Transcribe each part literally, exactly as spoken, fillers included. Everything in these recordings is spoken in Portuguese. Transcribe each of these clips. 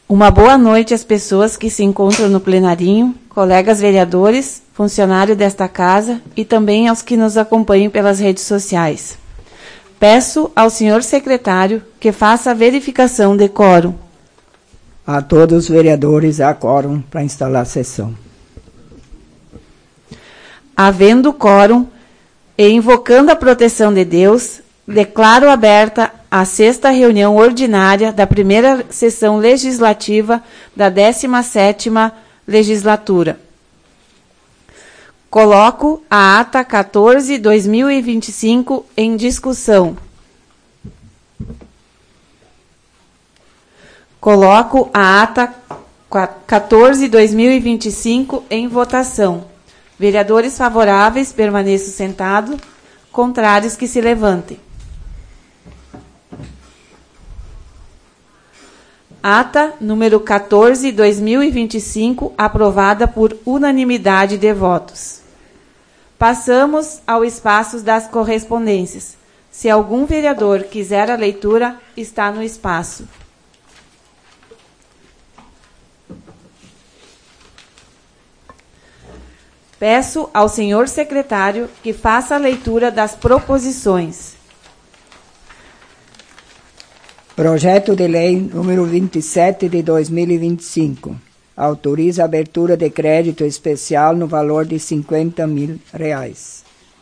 Uma boa noite às pessoas que se encontram no plenarinho, colegas vereadores, funcionários desta casa e também aos que nos acompanham pelas redes sociais. Peço ao senhor secretário que faça a verificação de quórum. A todos os vereadores há quórum para instalar a sessão. Havendo quórum e invocando a proteção de Deus, declaro aberta a sexta reunião ordinária da primeira sessão legislativa da décima sétima legislatura. Coloco a ata quatorze de dois mil e vinte e cinco em discussão. Coloco a ata quatorze de dois mil e vinte e cinco em votação. Vereadores favoráveis, permaneçam sentados. Contrários, que se levantem. Ata número quatorze de dois mil e vinte e cinco, aprovada por unanimidade de votos. Passamos ao espaço das correspondências. Se algum vereador quiser a leitura, está no espaço. Peço ao senhor secretário que faça a leitura das proposições. Projeto de lei número vinte e sete de dois mil e vinte e cinco. Autoriza a abertura de crédito especial no valor de cinquenta mil reais.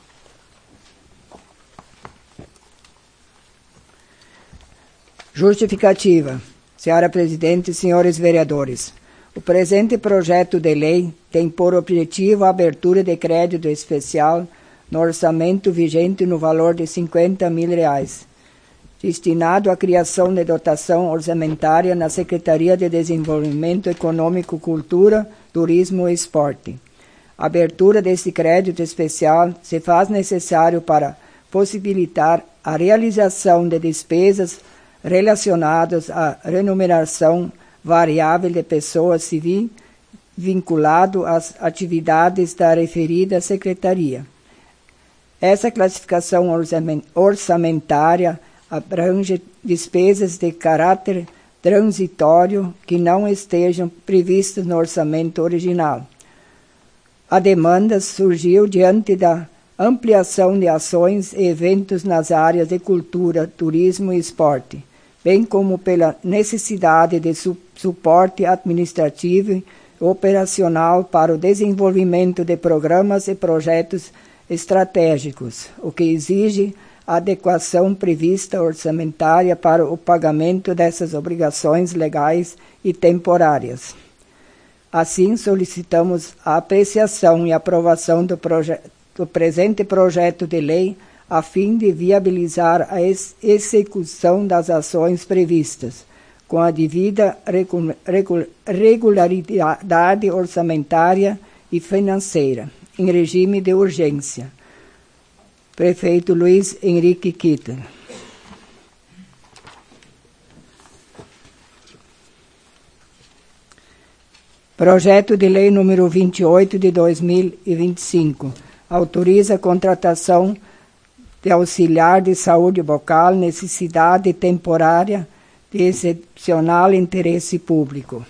Justificativa. Senhora Presidente e senhores vereadores, o presente projeto de lei tem por objetivo a abertura de crédito especial no orçamento vigente no valor de cinquenta mil reais, destinado à criação de dotação orçamentária na Secretaria de Desenvolvimento Econômico, Cultura, Turismo e Esporte. A abertura desse crédito especial se faz necessário para possibilitar a realização de despesas relacionadas à remuneração variável de pessoa civil vinculado às atividades da referida Secretaria. Essa classificação orçamentária abrange despesas de caráter transitório que não estejam previstas no orçamento original. A demanda surgiu diante da ampliação de ações e eventos nas áreas de cultura, turismo e esporte, bem como pela necessidade de su- suporte administrativo e operacional para o desenvolvimento de programas e projetos estratégicos, o que exige a adequação prevista orçamentária para o pagamento dessas obrigações legais e temporárias. Assim, solicitamos a apreciação e aprovação do, proje- do presente projeto de lei a fim de viabilizar a ex- execução das ações previstas, com a devida regu- regu- regularidade orçamentária e financeira, em regime de urgência. Prefeito Luiz Henrique Kitter. Projeto de lei número vinte e oito de dois mil e vinte e cinco. Autoriza a contratação de auxiliar de saúde bucal, necessidade temporária de excepcional interesse público.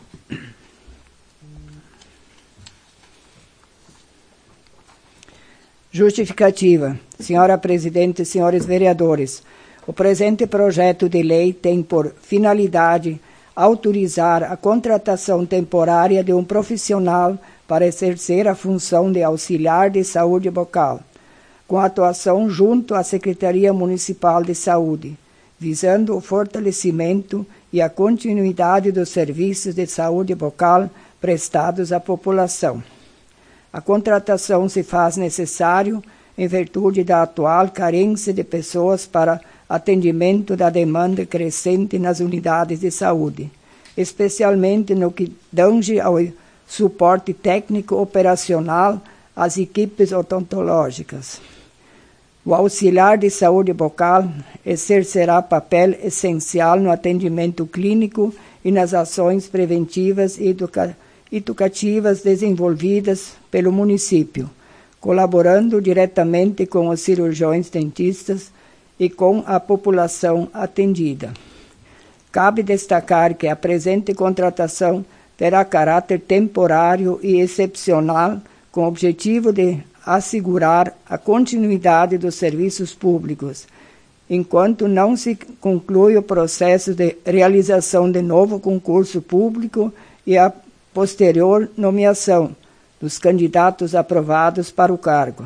Justificativa. Senhora Presidente e senhores vereadores, o presente projeto de lei tem por finalidade autorizar a contratação temporária de um profissional para exercer a função de auxiliar de saúde bucal, com atuação junto à Secretaria Municipal de Saúde, visando o fortalecimento e a continuidade dos serviços de saúde bucal prestados à população. A contratação se faz necessário em virtude da atual carência de pessoas para atendimento da demanda crescente nas unidades de saúde, especialmente no que tange ao suporte técnico operacional às equipes odontológicas. O auxiliar de saúde bucal exercerá papel essencial no atendimento clínico e nas ações preventivas e educativas educativas desenvolvidas pelo município, colaborando diretamente com os cirurgiões dentistas e com a população atendida. Cabe destacar que a presente contratação terá caráter temporário e excepcional, com o objetivo de assegurar a continuidade dos serviços públicos, enquanto não se conclui o processo de realização de novo concurso público e a posterior nomeação dos candidatos aprovados para o cargo.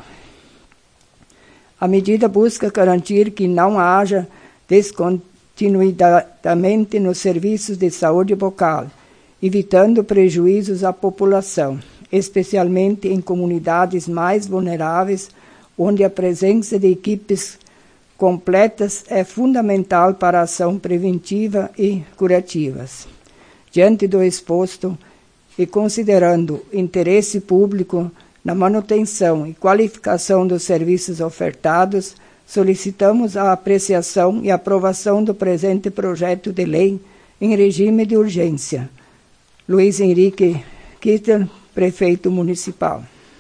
A medida busca garantir que não haja descontinuidade nos serviços de saúde bucal, evitando prejuízos à população, especialmente em comunidades mais vulneráveis, onde a presença de equipes completas é fundamental para a ação preventiva e curativas. Diante do exposto e considerando o interesse público na manutenção e qualificação dos serviços ofertados, solicitamos a apreciação e aprovação do presente projeto de lei em regime de urgência. Luiz Henrique Kitter, Prefeito Municipal.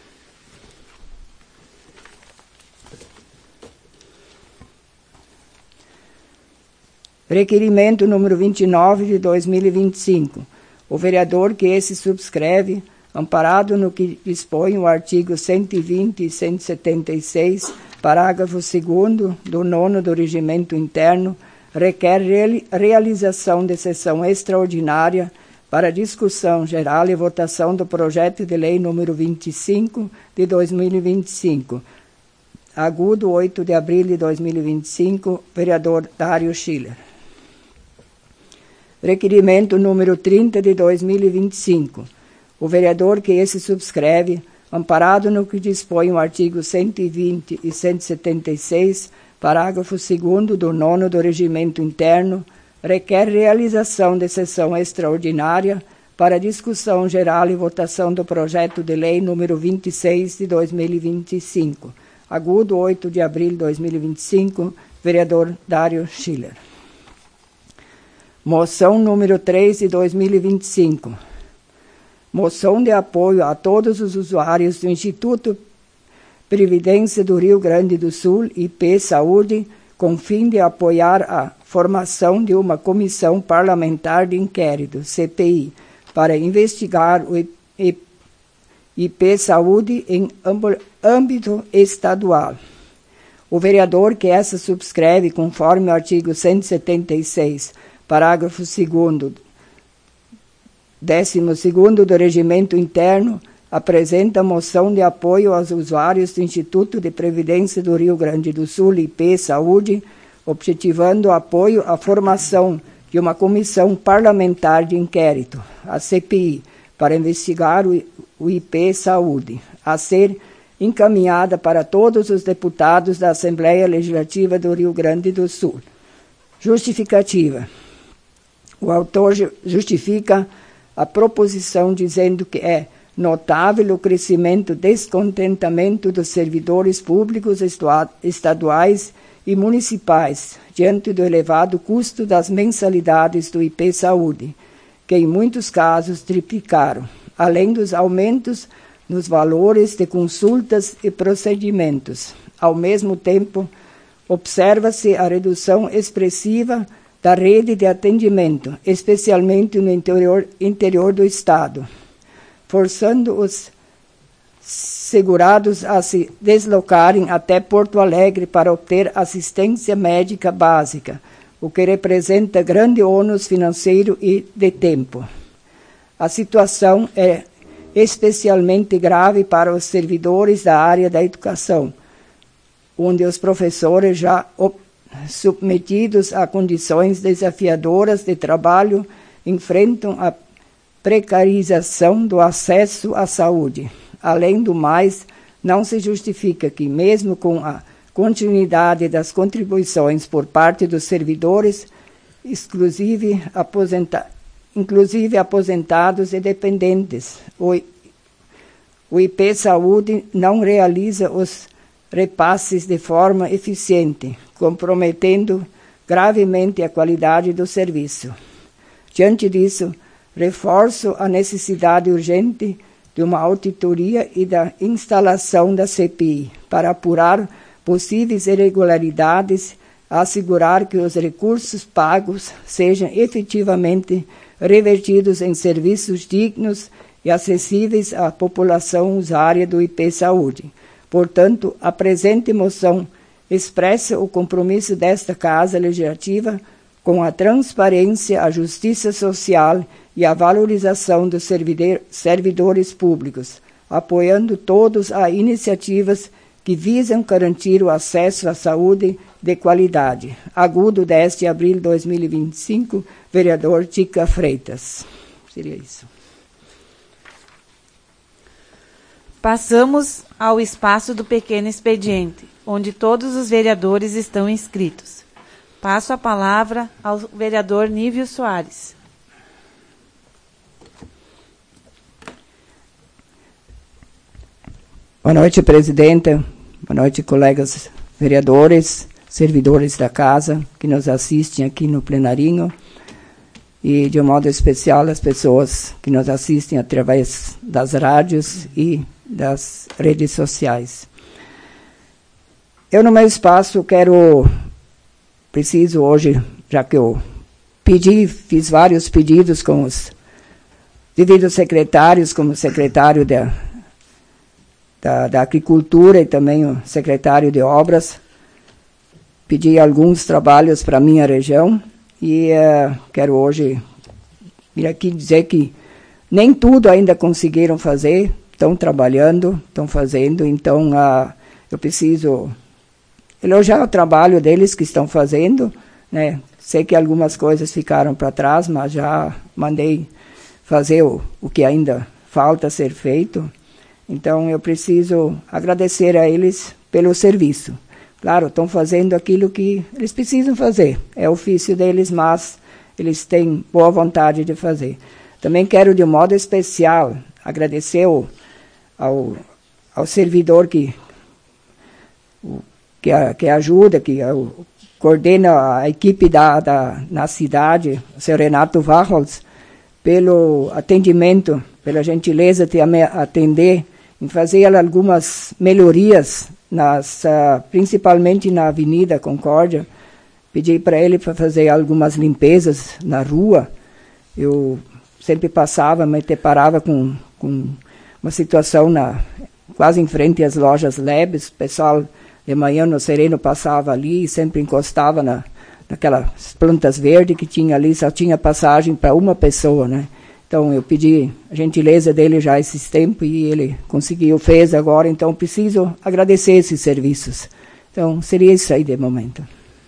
Requerimento número vinte e nove de dois mil e vinte e cinco. O vereador que esse subscreve, amparado no que dispõe o artigo cento e vinte e cento e setenta e seis, parágrafo segundo do nono do Regimento Interno, requer realização de sessão extraordinária para discussão geral e votação do projeto de lei número vinte e cinco de dois mil e vinte e cinco. Agudo, oito de abril de dois mil e vinte e cinco, vereador Dário Schiller. Requerimento número trinta de dois mil e vinte e cinco. O vereador que esse subscreve, amparado no que dispõe o artigo cento e vinte e cento e setenta e seis, parágrafo segundo do nono do Regimento Interno, requer realização de sessão extraordinária para discussão geral e votação do projeto de lei número vinte e seis de dois mil e vinte e cinco. Agudo, oito de abril de dois mil e vinte e cinco, vereador Dário Schiller. Moção número três de dois mil e vinte e cinco. Moção de apoio a todos os usuários do Instituto Previdência do Rio Grande do Sul, I P Saúde, com fim de apoiar a formação de uma comissão parlamentar de inquérito, C P I, para investigar o I P Saúde em âmbito estadual. O vereador que essa subscreve, conforme o artigo cento e setenta e seis, parágrafo segundo, décimo segundo do Regimento Interno, apresenta moção de apoio aos usuários do Instituto de Previdência do Rio Grande do Sul, I P Saúde, objetivando apoio à formação de uma comissão parlamentar de inquérito, a C P I, para investigar o I P Saúde, a ser encaminhada para todos os deputados da Assembleia Legislativa do Rio Grande do Sul. Justificativa. O autor justifica a proposição dizendo que é notável o crescimento descontentamento dos servidores públicos estaduais e municipais diante do elevado custo das mensalidades do I P Saúde, que em muitos casos triplicaram, além dos aumentos nos valores de consultas e procedimentos. Ao mesmo tempo, observa-se a redução expressiva da rede de atendimento, especialmente no interior, interior do Estado, forçando os segurados a se deslocarem até Porto Alegre para obter assistência médica básica, o que representa grande ônus financeiro e de tempo. A situação é especialmente grave para os servidores da área da educação, onde os professores já submetidos a condições desafiadoras de trabalho enfrentam a precarização do acesso à saúde. Além do mais, não se justifica que, mesmo com a continuidade das contribuições por parte dos servidores, exclusive, aposenta, inclusive aposentados e dependentes, o, o I P Saúde não realiza os repasses de forma eficiente, comprometendo gravemente a qualidade do serviço. Diante disso, reforço a necessidade urgente de uma auditoria e da instalação da C P I para apurar possíveis irregularidades assegurar que os recursos pagos sejam efetivamente revertidos em serviços dignos e acessíveis à população usuária do I P Saúde. Portanto, a presente moção expressa o compromisso desta Casa Legislativa com a transparência, a justiça social e a valorização dos servidores públicos, apoiando todas as iniciativas que visam garantir o acesso à saúde de qualidade. Agudo, dez de abril de dois mil e vinte e cinco, vereador Tica Freitas. Seria isso. Passamos ao espaço do pequeno expediente, onde todos os vereadores estão inscritos. Passo a palavra ao vereador Nívio Soares. Boa noite, presidenta. Boa noite, colegas vereadores, servidores da casa que nos assistem aqui no plenarinho e, de um modo especial, as pessoas que nos assistem através das rádios e das redes sociais. Eu, no meu espaço, quero, preciso hoje, já que eu pedi, fiz vários pedidos com os devidos secretários, como secretário da, da, da Agricultura e também o secretário de Obras, pedi alguns trabalhos para a minha região e uh, quero hoje vir aqui dizer que nem tudo ainda conseguiram fazer, estão trabalhando, estão fazendo, então uh, eu preciso elogiar o trabalho deles que estão fazendo, né? Sei que algumas coisas ficaram para trás, mas já mandei fazer o, o que ainda falta ser feito. Então eu preciso agradecer a eles pelo serviço. Claro, estão fazendo aquilo que eles precisam fazer, é ofício deles, mas eles têm boa vontade de fazer. Também quero, de um modo especial, agradecer ao, ao, ao servidor que, o, que, a, que ajuda, que a, o, coordena a equipe da, da, na cidade, o senhor Renato Varros, pelo atendimento, pela gentileza de atender, em fazer algumas melhorias, nas, uh, principalmente na Avenida Concórdia. Pedi para ele para fazer algumas limpezas na rua. Eu sempre passava, me deparava com, com uma situação na, quase em frente às lojas Lebes. O pessoal de manhã no sereno passava ali e sempre encostava na, naquelas plantas verdes que tinha ali, só tinha passagem para uma pessoa, né? Então eu pedi a gentileza dele já esses tempos e ele conseguiu, fez agora, então preciso agradecer esses serviços. Então seria isso aí de momento.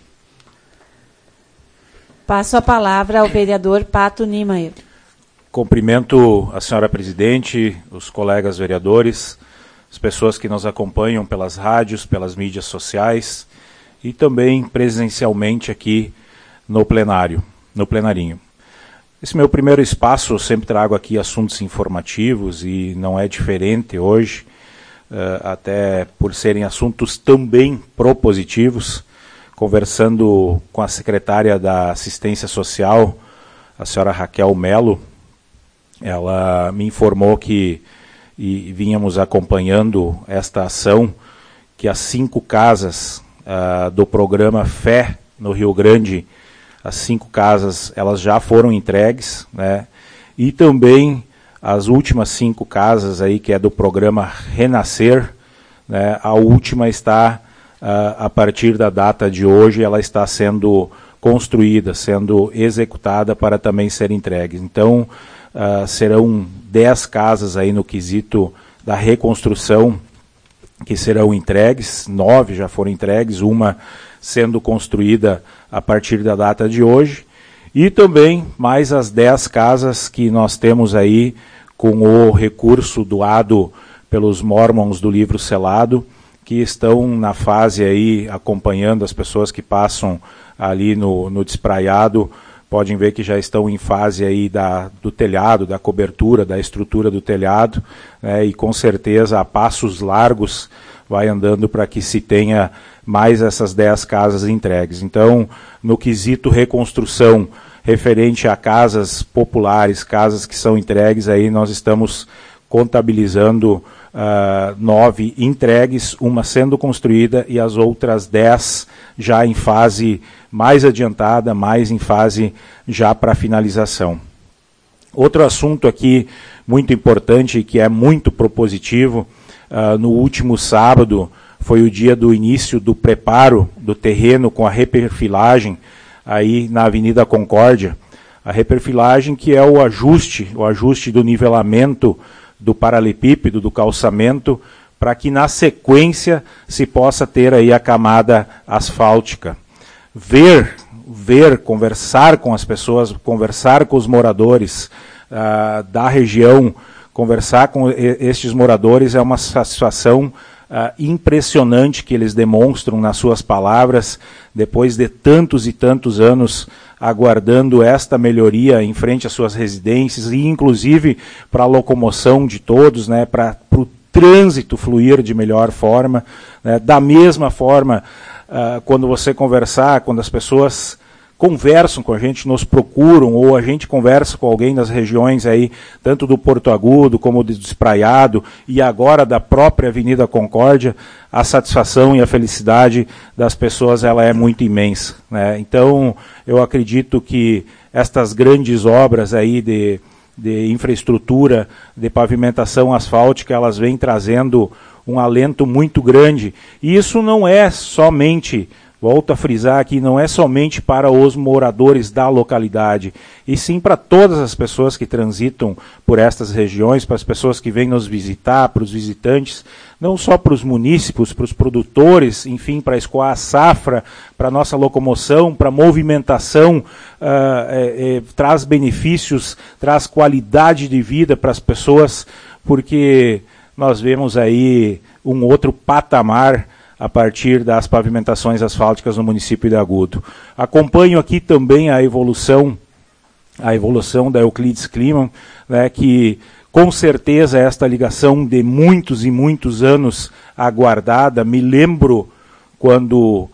Passo a palavra ao vereador Pato Niemeyer. Cumprimento a senhora presidente, os colegas vereadores, as pessoas que nos acompanham pelas rádios, pelas mídias sociais e também presencialmente aqui no plenário, no plenarinho. Esse meu primeiro espaço, eu sempre trago aqui assuntos informativos e não é diferente hoje, uh, até por serem assuntos também propositivos. Conversando com a secretária da Assistência Social, a senhora Raquel Melo, ela me informou que, e vínhamos acompanhando esta ação, que as cinco casas uh, do programa Fé no Rio Grande, as cinco casas, elas já foram entregues, né? E também as últimas cinco casas aí, que é do programa Renascer, né? A última está, uh, a partir da data de hoje, ela está sendo construída, sendo executada para também ser entregue. Então, uh, serão dez casas aí no quesito da reconstrução que serão entregues, nove já foram entregues, uma sendo construída a partir da data de hoje, e também mais as dez casas que nós temos aí com o recurso doado pelos Mormons do Livro Selado, que estão na fase aí, acompanhando as pessoas que passam ali no, no Despraiado, podem ver que já estão em fase aí da, do telhado, da cobertura, da estrutura do telhado, né, e com certeza a passos largos vai andando para que se tenha mais essas dez casas entregues. Então, no quesito reconstrução referente a casas populares, casas que são entregues, aí nós estamos contabilizando uh, nove entregues, uma sendo construída e as outras dez já em fase mais adiantada, mais em fase já para finalização. Outro assunto aqui muito importante, que é muito propositivo, uh, no último sábado foi o dia do início do preparo do terreno com a reperfilagem aí na Avenida Concórdia. A reperfilagem que é o ajuste, o ajuste do nivelamento do paralelepípedo, do calçamento, para que na sequência se possa ter aí a camada asfáltica. Ver, ver, conversar com as pessoas, conversar com os moradores uh, da região, conversar com estes moradores é uma satisfação uh, impressionante que eles demonstram nas suas palavras, depois de tantos e tantos anos aguardando esta melhoria em frente às suas residências e inclusive para a locomoção de todos, né, para o trânsito fluir de melhor forma, né, da mesma forma. Uh, quando você conversar, quando as pessoas conversam com a gente, nos procuram, ou a gente conversa com alguém das regiões aí, tanto do Porto Agudo, como do Espraiado, e agora da própria Avenida Concórdia, a satisfação e a felicidade das pessoas ela é muito imensa, né? Então, eu acredito que estas grandes obras aí de, de infraestrutura, de pavimentação asfáltica, elas vêm trazendo um alento muito grande. E isso não é somente, volto a frisar aqui, não é somente para os moradores da localidade, e sim para todas as pessoas que transitam por estas regiões, para as pessoas que vêm nos visitar, para os visitantes, não só para os munícipes, para os produtores, enfim, para escoar a safra, para a nossa locomoção, para a movimentação, uh, é, é, traz benefícios, traz qualidade de vida para as pessoas, porque nós vemos aí um outro patamar a partir das pavimentações asfálticas no município de Agudo. Acompanho aqui também a evolução, a evolução da Euclides Kliman, né, que com certeza esta ligação de muitos e muitos anos aguardada. Me lembro quando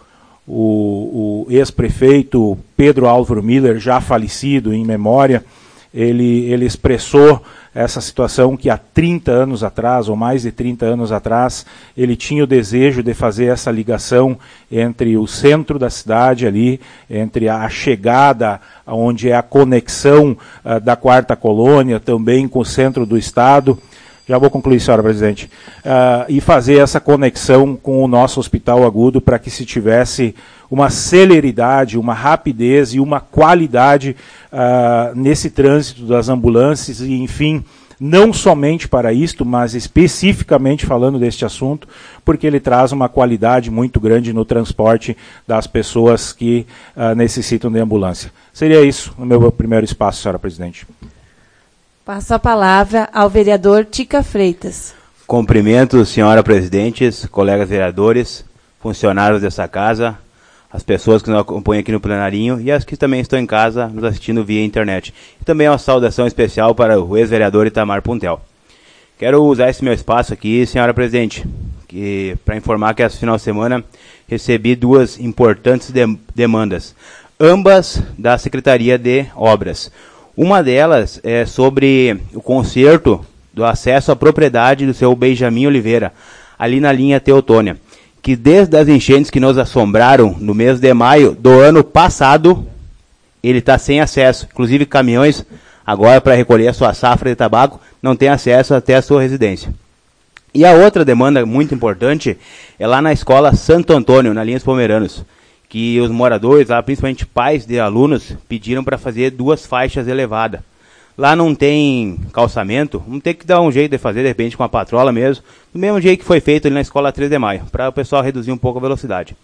o, o ex-prefeito Pedro Álvaro Miller, já falecido em memória, ele, ele expressou essa situação que há trinta anos atrás, ou mais de trinta anos atrás, ele tinha o desejo de fazer essa ligação entre o centro da cidade ali, entre a chegada, onde é a conexão uh, da quarta colônia, também com o centro do estado. Já vou concluir, senhora presidente. Uh, e fazer essa conexão com o nosso Hospital Agudo para que se tivesse uma celeridade, uma rapidez e uma qualidade uh, nesse trânsito das ambulâncias e, enfim, não somente para isto, mas especificamente falando deste assunto, porque ele traz uma qualidade muito grande no transporte das pessoas que uh, necessitam de ambulância. Seria isso no meu primeiro espaço, senhora presidente. Passo a palavra ao vereador Tica Freitas. Cumprimento, senhora presidente, colegas vereadores, funcionários dessa casa, as pessoas que nos acompanham aqui no plenarinho e as que também estão em casa nos assistindo via internet. E também uma saudação especial para o ex-vereador Itamar Puntel. Quero usar esse meu espaço aqui, senhora presidente, que, para informar que esse final de semana recebi duas importantes de- demandas, ambas da Secretaria de Obras. Uma delas é sobre o conserto do acesso à propriedade do seu Benjamin Oliveira, ali na linha Teotônia, que desde as enchentes que nos assombraram no mês de maio do ano passado, ele está sem acesso. Inclusive caminhões, agora para recolher a sua safra de tabaco, não têm acesso até a sua residência. E a outra demanda muito importante é lá na escola Santo Antônio, na linha dos Pomeranos, que os moradores, lá, principalmente pais de alunos, pediram para fazer duas faixas elevadas. Lá não tem calçamento, vamos ter que dar um jeito de fazer, de repente, com a patrola mesmo, do mesmo jeito que foi feito ali na escola três de maio, para o pessoal reduzir um pouco a velocidade.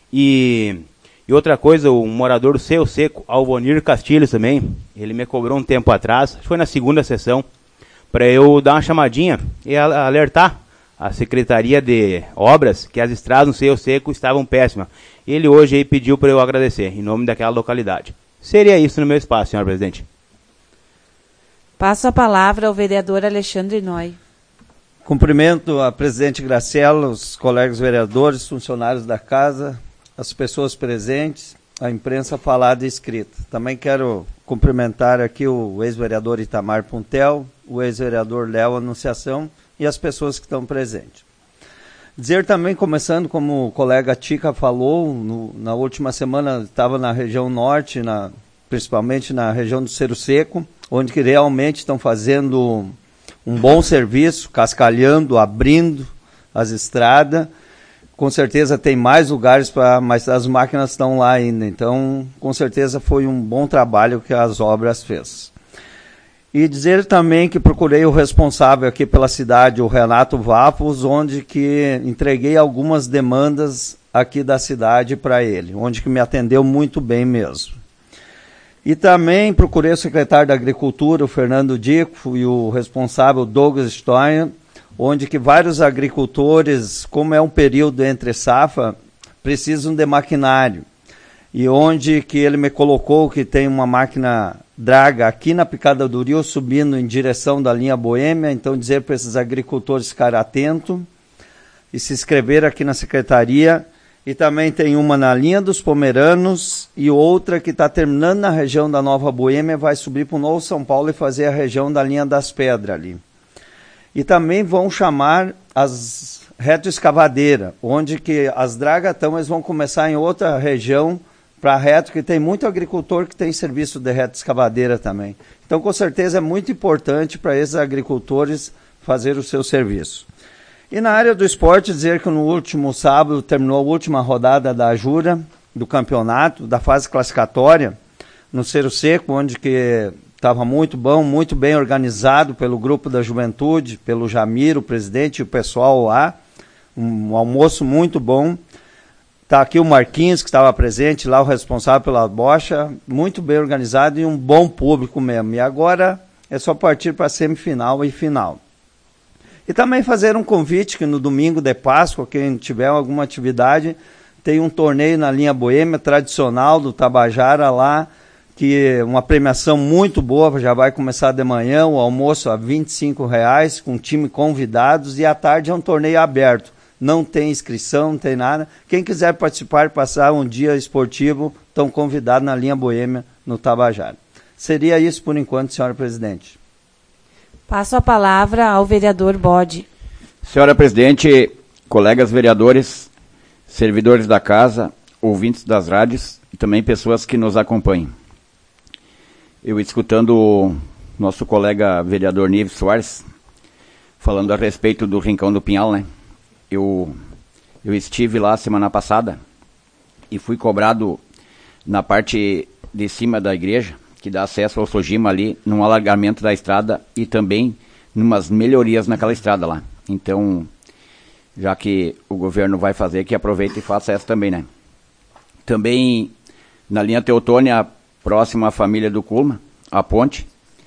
E, e outra coisa, o morador do Seu Seco, Alvonir Castilhos também, ele me cobrou um tempo atrás, acho que foi na segunda sessão, para eu dar uma chamadinha e alertar a Secretaria de Obras que as estradas no Seu Seco estavam péssimas. Ele hoje aí pediu para eu agradecer, em nome daquela localidade. Seria isso no meu espaço, senhor presidente. Passo a palavra ao vereador Alexandre Noy. Cumprimento a presidente Graciela, os colegas vereadores, funcionários da casa, as pessoas presentes, a imprensa falada e escrita. Também quero cumprimentar aqui o ex-vereador Itamar Puntel, o ex-vereador Léo Anunciação e as pessoas que estão presentes. Dizer também, começando como o colega Tica falou, no, na última semana estava na região norte, na, principalmente na região do Cerro Seco, onde que realmente estão fazendo um bom serviço, cascalhando, abrindo as estradas. Com certeza tem mais lugares, pra, mas as máquinas estão lá ainda. Então, com certeza foi um bom trabalho que as obras fez. E dizer também que procurei o responsável aqui pela cidade, o Renato Vapos, onde que entreguei algumas demandas aqui da cidade para ele, onde que me atendeu muito bem mesmo. E também procurei o secretário da Agricultura, o Fernando Dico, e o responsável Douglas Stein, onde que vários agricultores, como é um período entre safra, precisam de maquinário. E onde que ele me colocou que tem uma máquina draga aqui na Picada do Rio, subindo em direção da linha Boêmia. Então, dizer para esses agricultores ficarem atentos e se inscrever aqui na secretaria. E também tem uma na linha dos Pomeranos e outra que está terminando na região da Nova Boêmia, vai subir para o Novo São Paulo e fazer a região da linha das Pedras ali. E também vão chamar as retroescavadeiras, onde que as dragas estão, eles vão começar em outra região para reto, que tem muito agricultor que tem serviço de retroescavadeira também. Então, com certeza, é muito importante para esses agricultores fazer o seu serviço. E na área do esporte, dizer que no último sábado terminou a última rodada da Jura, do campeonato, da fase classificatória, no Cerro Seco, onde que estava muito bom, muito bem organizado pelo grupo da juventude, pelo Jamir, o presidente, e o pessoal lá. Um almoço muito bom. Está aqui o Marquinhos, que estava presente, lá o responsável pela bocha, muito bem organizado e um bom público mesmo. E agora é só partir para a semifinal e final. E também fazer um convite que no domingo de Páscoa, quem tiver alguma atividade, tem um torneio na linha Boêmia, tradicional do Tabajara lá, que uma premiação muito boa, já vai começar de manhã, o almoço a vinte e cinco reais, com time convidados, e à tarde é um torneio aberto. Não tem inscrição, não tem nada. Quem quiser participar e passar um dia esportivo, estão convidados na linha Boêmia, no Tabajara. Seria isso por enquanto, senhora presidente. Passo a palavra ao vereador Bode. Senhora presidente, colegas vereadores, servidores da casa, ouvintes das rádios e também pessoas que nos acompanham. Eu escutando o nosso colega vereador Nives Soares, falando a respeito do Rincão do Pinhal, né? Eu, eu estive lá semana passada e fui cobrado na parte de cima da igreja, que dá acesso ao Sojima ali, num alargamento da estrada e também numas melhorias naquela estrada lá. Então, já que o governo vai fazer, que aproveite e faça essa também, né? Também na linha Teutônia, próxima à família do Culma, a ponte,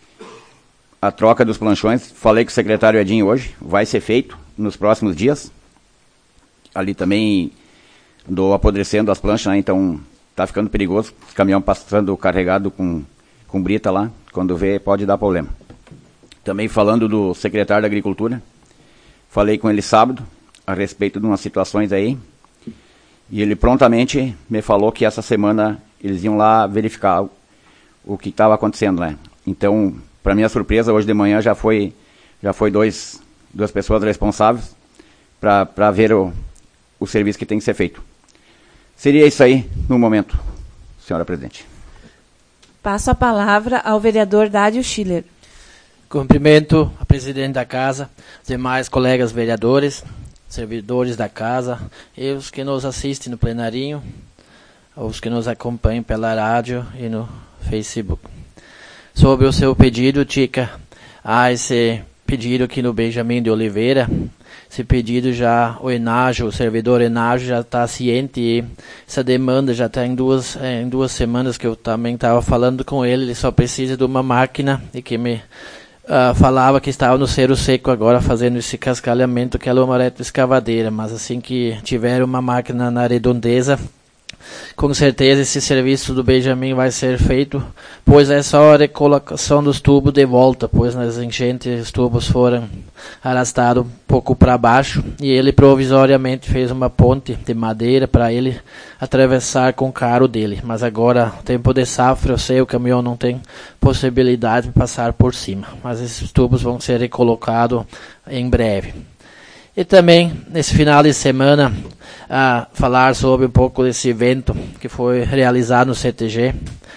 a troca dos planchões, falei com o secretário Edinho hoje, vai ser feito nos próximos dias. Ali também andou apodrecendo as planchas, né? Então tá ficando perigoso, os caminhões passando carregado com, com brita lá, quando vê pode dar problema. Também falando do secretário da Agricultura, falei com ele sábado, a respeito de umas situações aí, e ele prontamente me falou que essa semana eles iam lá verificar o, o que estava acontecendo, né? Então, para minha surpresa, hoje de manhã já foi, já foi dois, duas pessoas responsáveis para ver o, o serviço que tem que ser feito. Seria isso aí no momento, senhora presidente. Passo a palavra ao vereador Dádio Schiller. Cumprimento a presidente da casa, os demais colegas vereadores, servidores da casa, e os que nos assistem no plenarinho, os que nos acompanham pela rádio e no Facebook. Sobre o seu pedido, Tica, há esse pedido aqui no Benjamin de Oliveira. Esse pedido já, o Enágio, o servidor Enágio já está ciente e essa demanda já está em duas, em duas semanas que eu também estava falando com ele. Ele só precisa de uma máquina e que me uh, falava que estava no Cerro Seco agora fazendo esse cascalhamento, que é uma retroescavadeira. Mas assim que tiver uma máquina na redondeza, com certeza esse serviço do Benjamin vai ser feito, pois é só a recolocação dos tubos de volta, pois nas enchentes os tubos foram arrastados um pouco para baixo e ele provisoriamente fez uma ponte de madeira para ele atravessar com o carro dele, mas agora, tempo de safra, eu sei, o caminhão não tem possibilidade de passar por cima, mas esses tubos vão ser recolocados em breve. E também, nesse final de semana, a falar sobre um pouco desse evento que foi realizado no C T G,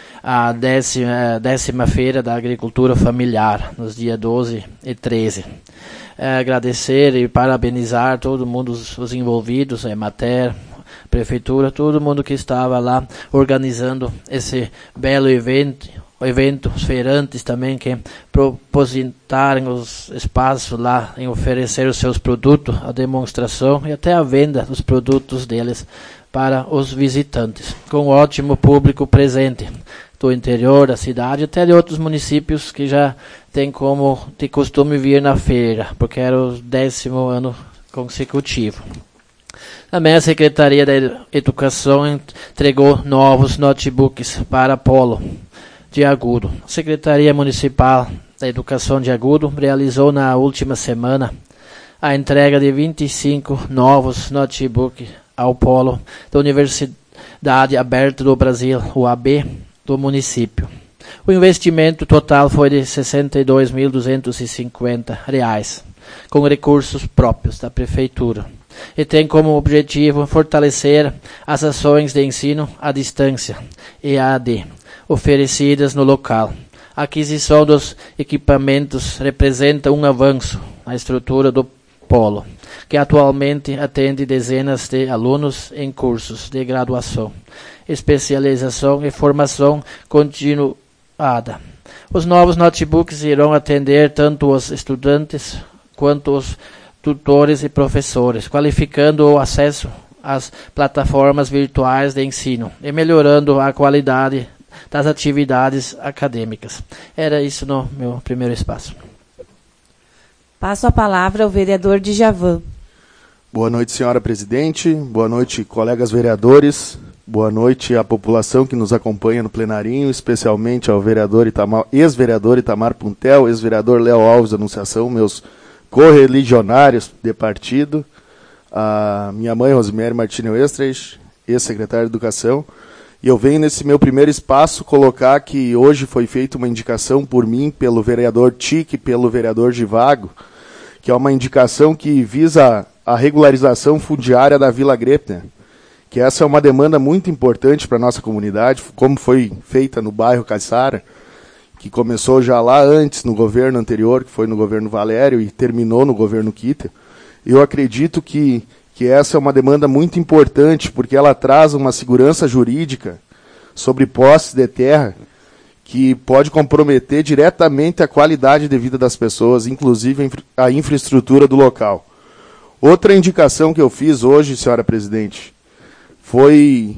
a décima, décima feira da agricultura familiar, nos dias doze e treze. É, agradecer e parabenizar todo mundo, os, os envolvidos, a Emater, Prefeitura, todo mundo que estava lá organizando esse belo evento, evento, os feirantes também que propositaram os espaços lá em oferecer os seus produtos, a demonstração e até a venda dos produtos deles para os visitantes, com um ótimo público presente do interior da cidade, até de outros municípios que já tem como de costume vir na feira, porque era o décimo ano consecutivo. Também a Secretaria da Educação entregou novos notebooks para Polo de Agudo. A Secretaria Municipal da Educação de Agudo realizou na última semana a entrega de vinte e cinco novos notebooks ao Polo da Universidade Aberta do Brasil, U A B, do município. O investimento total foi de sessenta e dois mil duzentos e cinquenta reais, com recursos próprios da Prefeitura, e tem como objetivo fortalecer as ações de ensino à distância, E A D, oferecidas no local. A aquisição dos equipamentos representa um avanço na estrutura do Polo, que atualmente atende dezenas de alunos em cursos de graduação, especialização e formação continuada. Os novos notebooks irão atender tanto os estudantes quanto os tutores e professores, qualificando o acesso às plataformas virtuais de ensino e melhorando a qualidade das atividades acadêmicas. Era isso no meu primeiro espaço. Passo a palavra ao vereador Djavan. Boa noite, senhora presidente. Boa noite, colegas vereadores. Boa noite à população que nos acompanha no plenarinho, especialmente ao vereador Itamar, ex-vereador Itamar Puntel, ex-vereador Léo Alves da Anunciação, meus correligionários de partido, a minha mãe Rosemary Martínez Estreich, ex-secretária de Educação. E eu venho nesse meu primeiro espaço colocar que hoje foi feita uma indicação por mim, pelo vereador Tique, pelo vereador Givago, que é uma indicação que visa a regularização fundiária da Vila Grepner, que essa é uma demanda muito importante para a nossa comunidade, como foi feita no bairro Caiçara, que começou já lá antes, no governo anterior, que foi no governo Valério, e terminou no governo Kitter. Eu acredito que, que essa é uma demanda muito importante, porque ela traz uma segurança jurídica sobre posses de terra, que pode comprometer diretamente a qualidade de vida das pessoas, inclusive a infraestrutura do local. Outra indicação que eu fiz hoje, senhora presidente, foi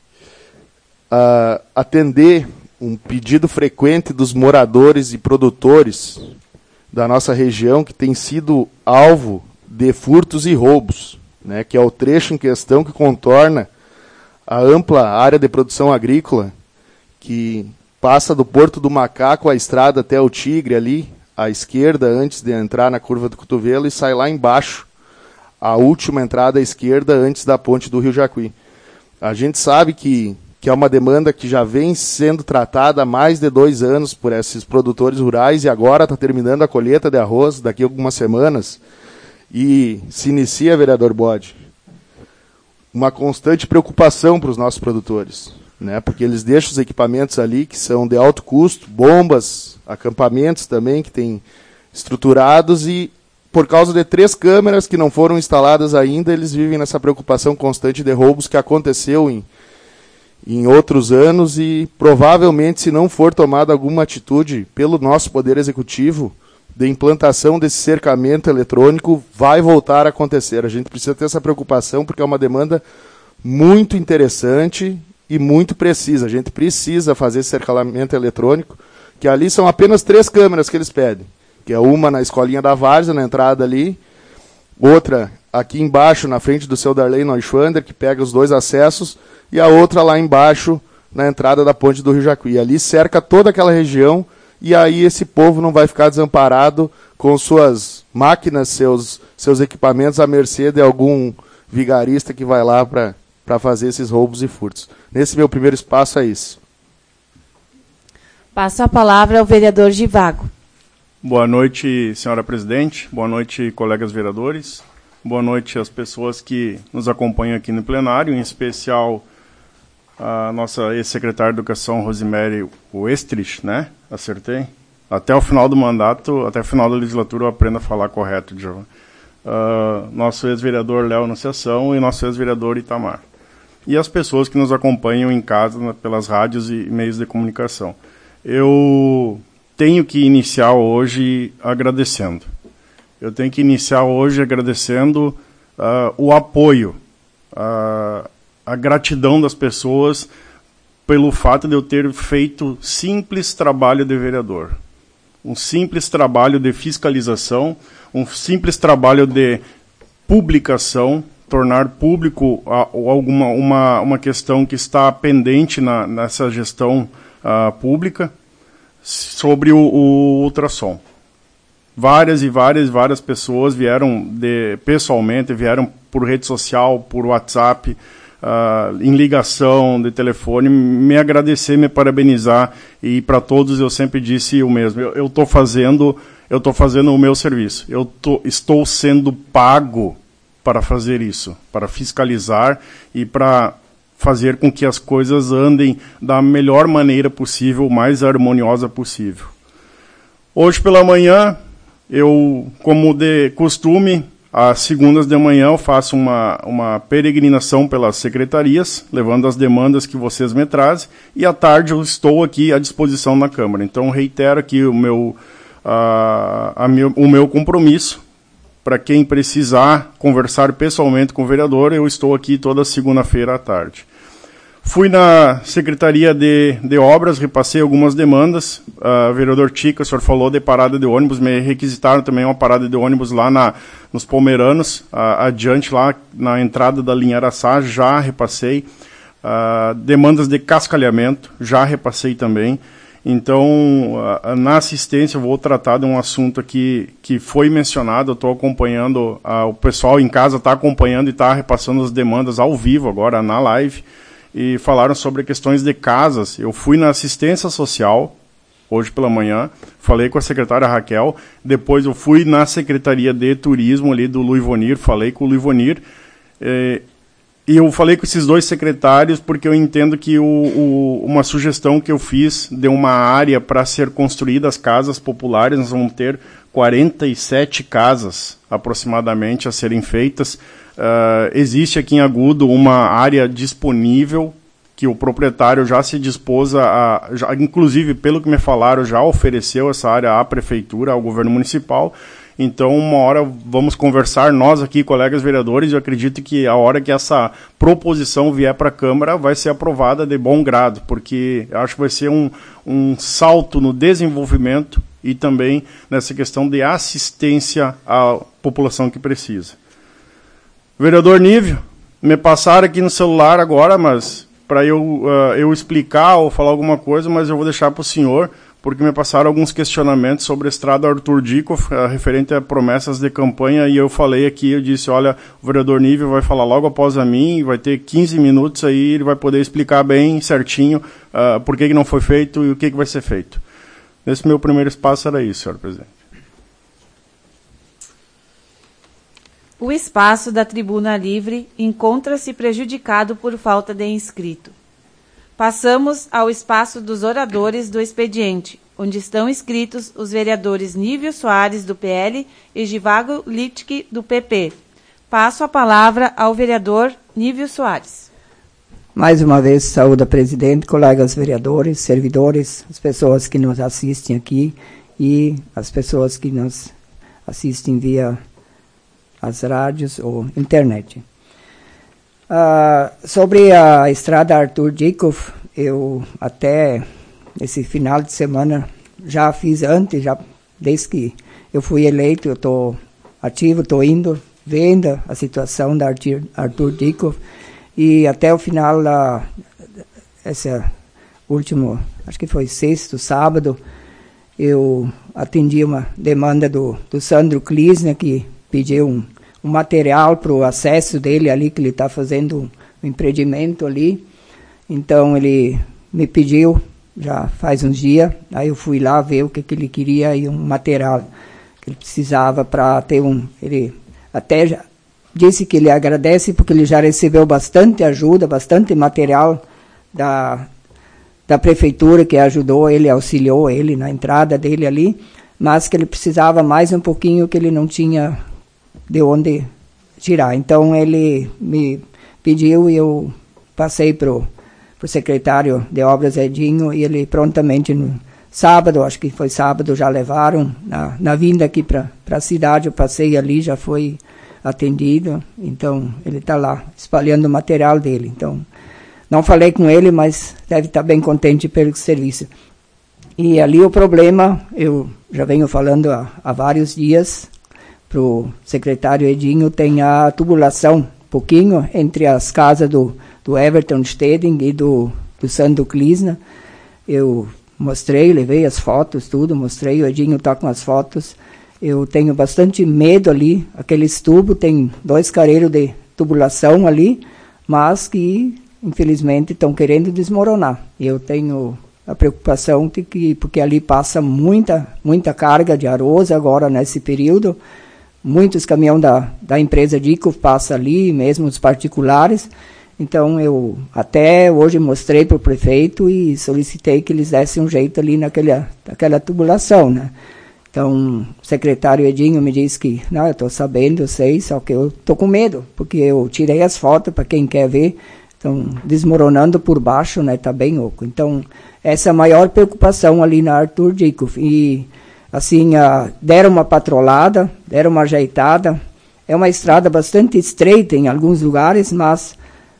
uh, atender um pedido frequente dos moradores e produtores da nossa região, que tem sido alvo de furtos e roubos, né, que é o trecho em questão que contorna a ampla área de produção agrícola, que passa do Porto do Macaco à estrada até o Tigre, ali, à esquerda, antes de entrar na curva do cotovelo, e sai lá embaixo, a última entrada à esquerda, antes da ponte do Rio Jacuí. A gente sabe que, que é uma demanda que já vem sendo tratada há mais de dois anos por esses produtores rurais, e agora está terminando a colheita de arroz, daqui a algumas semanas, e se inicia, vereador Bode, uma constante preocupação para os nossos produtores, né? Porque eles deixam os equipamentos ali que são de alto custo, bombas, acampamentos também que têm estruturados, e por causa de três câmeras que não foram instaladas ainda, eles vivem nessa preocupação constante de roubos que aconteceu em, em outros anos, e provavelmente, se não for tomada alguma atitude pelo nosso Poder Executivo de implantação desse cercamento eletrônico, vai voltar a acontecer. A gente precisa ter essa preocupação, porque é uma demanda muito interessante e muito precisa. A gente precisa fazer esse cercamento eletrônico, que ali são apenas três câmeras que eles pedem, que é uma na escolinha da Várzea, na entrada ali, outra aqui embaixo, na frente do seu Darley Neuschwander, que pega os dois acessos, e a outra lá embaixo, na entrada da ponte do Rio Jacuí. Ali cerca toda aquela região, e aí esse povo não vai ficar desamparado com suas máquinas, seus, seus equipamentos à mercê de algum vigarista que vai lá para fazer esses roubos e furtos. Nesse meu primeiro espaço é isso. Passo a palavra ao vereador Givago. Boa noite, senhora presidente. Boa noite, colegas vereadores. Boa noite às pessoas que nos acompanham aqui no plenário, em especial a nossa ex-secretária de Educação, Rosemary Westrich, né? Acertei? Até o final do mandato, até o final da legislatura, eu aprendo a falar correto, Djavan. Uh, nosso ex-vereador Léo Anunciação e nosso ex-vereador Itamar. E as pessoas que nos acompanham em casa, né, pelas rádios e meios de comunicação. Eu tenho que iniciar hoje agradecendo. Eu tenho que iniciar hoje agradecendo uh, o apoio, uh, a gratidão das pessoas pelo fato de eu ter feito simples trabalho de vereador. Um simples trabalho de fiscalização, um simples trabalho de publicação, tornar público a, alguma, uma, uma questão que está pendente na, nessa gestão uh, pública sobre o, o ultrassom. Várias e várias várias pessoas vieram de, pessoalmente, vieram por rede social, por WhatsApp, Uh, em ligação, de telefone, me agradecer, me parabenizar, e para todos eu sempre disse o mesmo, eu estou fazendo, eu estou fazendo o meu serviço, eu tô, estou sendo pago para fazer isso, para fiscalizar e para fazer com que as coisas andem da melhor maneira possível, mais harmoniosa possível. Hoje pela manhã, eu, como de costume, às segundas de manhã eu faço uma, uma peregrinação pelas secretarias, levando as demandas que vocês me trazem, e à tarde eu estou aqui à disposição na Câmara. Então reitero aqui o meu, a, a meu, o meu compromisso, para quem precisar conversar pessoalmente com o vereador, eu estou aqui toda segunda-feira à tarde. Fui na Secretaria de, de Obras, repassei algumas demandas. Uh, vereador Tica, o senhor falou de parada de ônibus, me requisitaram também uma parada de ônibus lá na, nos Palmeiranos, uh, adiante lá na entrada da linha Araçá, já repassei. Uh, demandas de cascalhamento, já repassei também. Então, uh, na assistência, eu vou tratar de um assunto aqui que foi mencionado, eu estou acompanhando, uh, o pessoal em casa está acompanhando e está repassando as demandas ao vivo agora, na live. E falaram sobre questões de casas. Eu fui na assistência social, hoje pela manhã, falei com a secretária Raquel, depois eu fui na Secretaria de Turismo ali do Luivonir, falei com o Luivonir, eh, e eu falei com esses dois secretários porque eu entendo que o, o, uma sugestão que eu fiz de uma área para ser construída as casas populares, nós vamos ter quarenta e sete casas aproximadamente a serem feitas. Uh, existe aqui em Agudo uma área disponível que o proprietário já se dispôs a, já, inclusive pelo que me falaram, já ofereceu essa área à prefeitura, ao governo municipal. Então uma hora vamos conversar, nós aqui, colegas vereadores, eu acredito que a hora que essa proposição vier para a Câmara vai ser aprovada de bom grado, porque acho que vai ser um, um salto no desenvolvimento e também nessa questão de assistência à população que precisa. Vereador Nívio, me passaram aqui no celular agora, mas para eu, uh, eu explicar ou falar alguma coisa, mas eu vou deixar para o senhor, porque me passaram alguns questionamentos sobre a estrada Arthur Dikoff, uh, referente a promessas de campanha, e eu falei aqui, eu disse, olha, o vereador Nívio vai falar logo após a mim, vai ter quinze minutos aí, ele vai poder explicar bem certinho uh, por que, que não foi feito e o que, que vai ser feito. Nesse meu primeiro espaço era isso, senhor presidente. O espaço da tribuna livre encontra-se prejudicado por falta de inscrito. Passamos ao espaço dos oradores do expediente, onde estão inscritos os vereadores Nívio Soares, do P L, e Givago Littke, do P P. Passo a palavra ao vereador Nívio Soares. Mais uma vez, saúde a presidente, colegas vereadores, servidores, as pessoas que nos assistem aqui e as pessoas que nos assistem via as rádios ou internet. Uh, sobre a estrada Arthur Dikoff, eu até esse final de semana já fiz antes, já, desde que eu fui eleito, eu estou ativo, estou indo vendo a situação da Arthur, Arthur Dikov, e até o final, da, esse último, acho que foi sexto, sábado, eu atendi uma demanda do, do Sandro Klisner, que pediu um, um material para o acesso dele ali, que ele está fazendo um, um empreendimento ali. Então ele me pediu, já faz uns dias, aí eu fui lá ver o que, que ele queria e um material que ele precisava para ter um... Ele até já disse que ele agradece porque ele já recebeu bastante ajuda, bastante material da... da prefeitura que ajudou ele, auxiliou ele na entrada dele ali, mas que ele precisava mais um pouquinho, que ele não tinha de onde tirar. Então ele me pediu e eu passei para o secretário de obras Edinho, e ele prontamente no sábado, acho que foi sábado, já levaram, na, na vinda aqui para a cidade, eu passei ali, já foi atendido, então ele está lá espalhando o material dele. Então não falei com ele, mas deve estar bem contente pelo serviço. E ali o problema, eu já venho falando há, há vários dias, para o secretário Edinho, tem a tubulação, um pouquinho, entre as casas do, do Everton Steding e do, do Sandro Klisner. Eu mostrei, levei as fotos, tudo, mostrei, o Edinho está com as fotos. Eu tenho bastante medo ali, aqueles tubos, tem dois careiros de tubulação ali, mas que infelizmente estão querendo desmoronar. Eu tenho a preocupação de que, porque ali passa muita, muita carga de arroz agora nesse período, muitos caminhões da, da empresa Dikov passam ali, mesmo os particulares. Então eu até hoje mostrei para o prefeito e solicitei que eles dessem um jeito ali naquela, naquela tubulação, né? Então o secretário Edinho me disse que, não, eu estou sabendo, eu sei, só que eu estou com medo, porque eu tirei as fotos para quem quer ver. Então, desmoronando por baixo, né, tá bem oco. Então, essa é a maior preocupação ali na Arthur Dikov. E, assim, a, deram uma patrolada, deram uma ajeitada. É uma estrada bastante estreita em alguns lugares, mas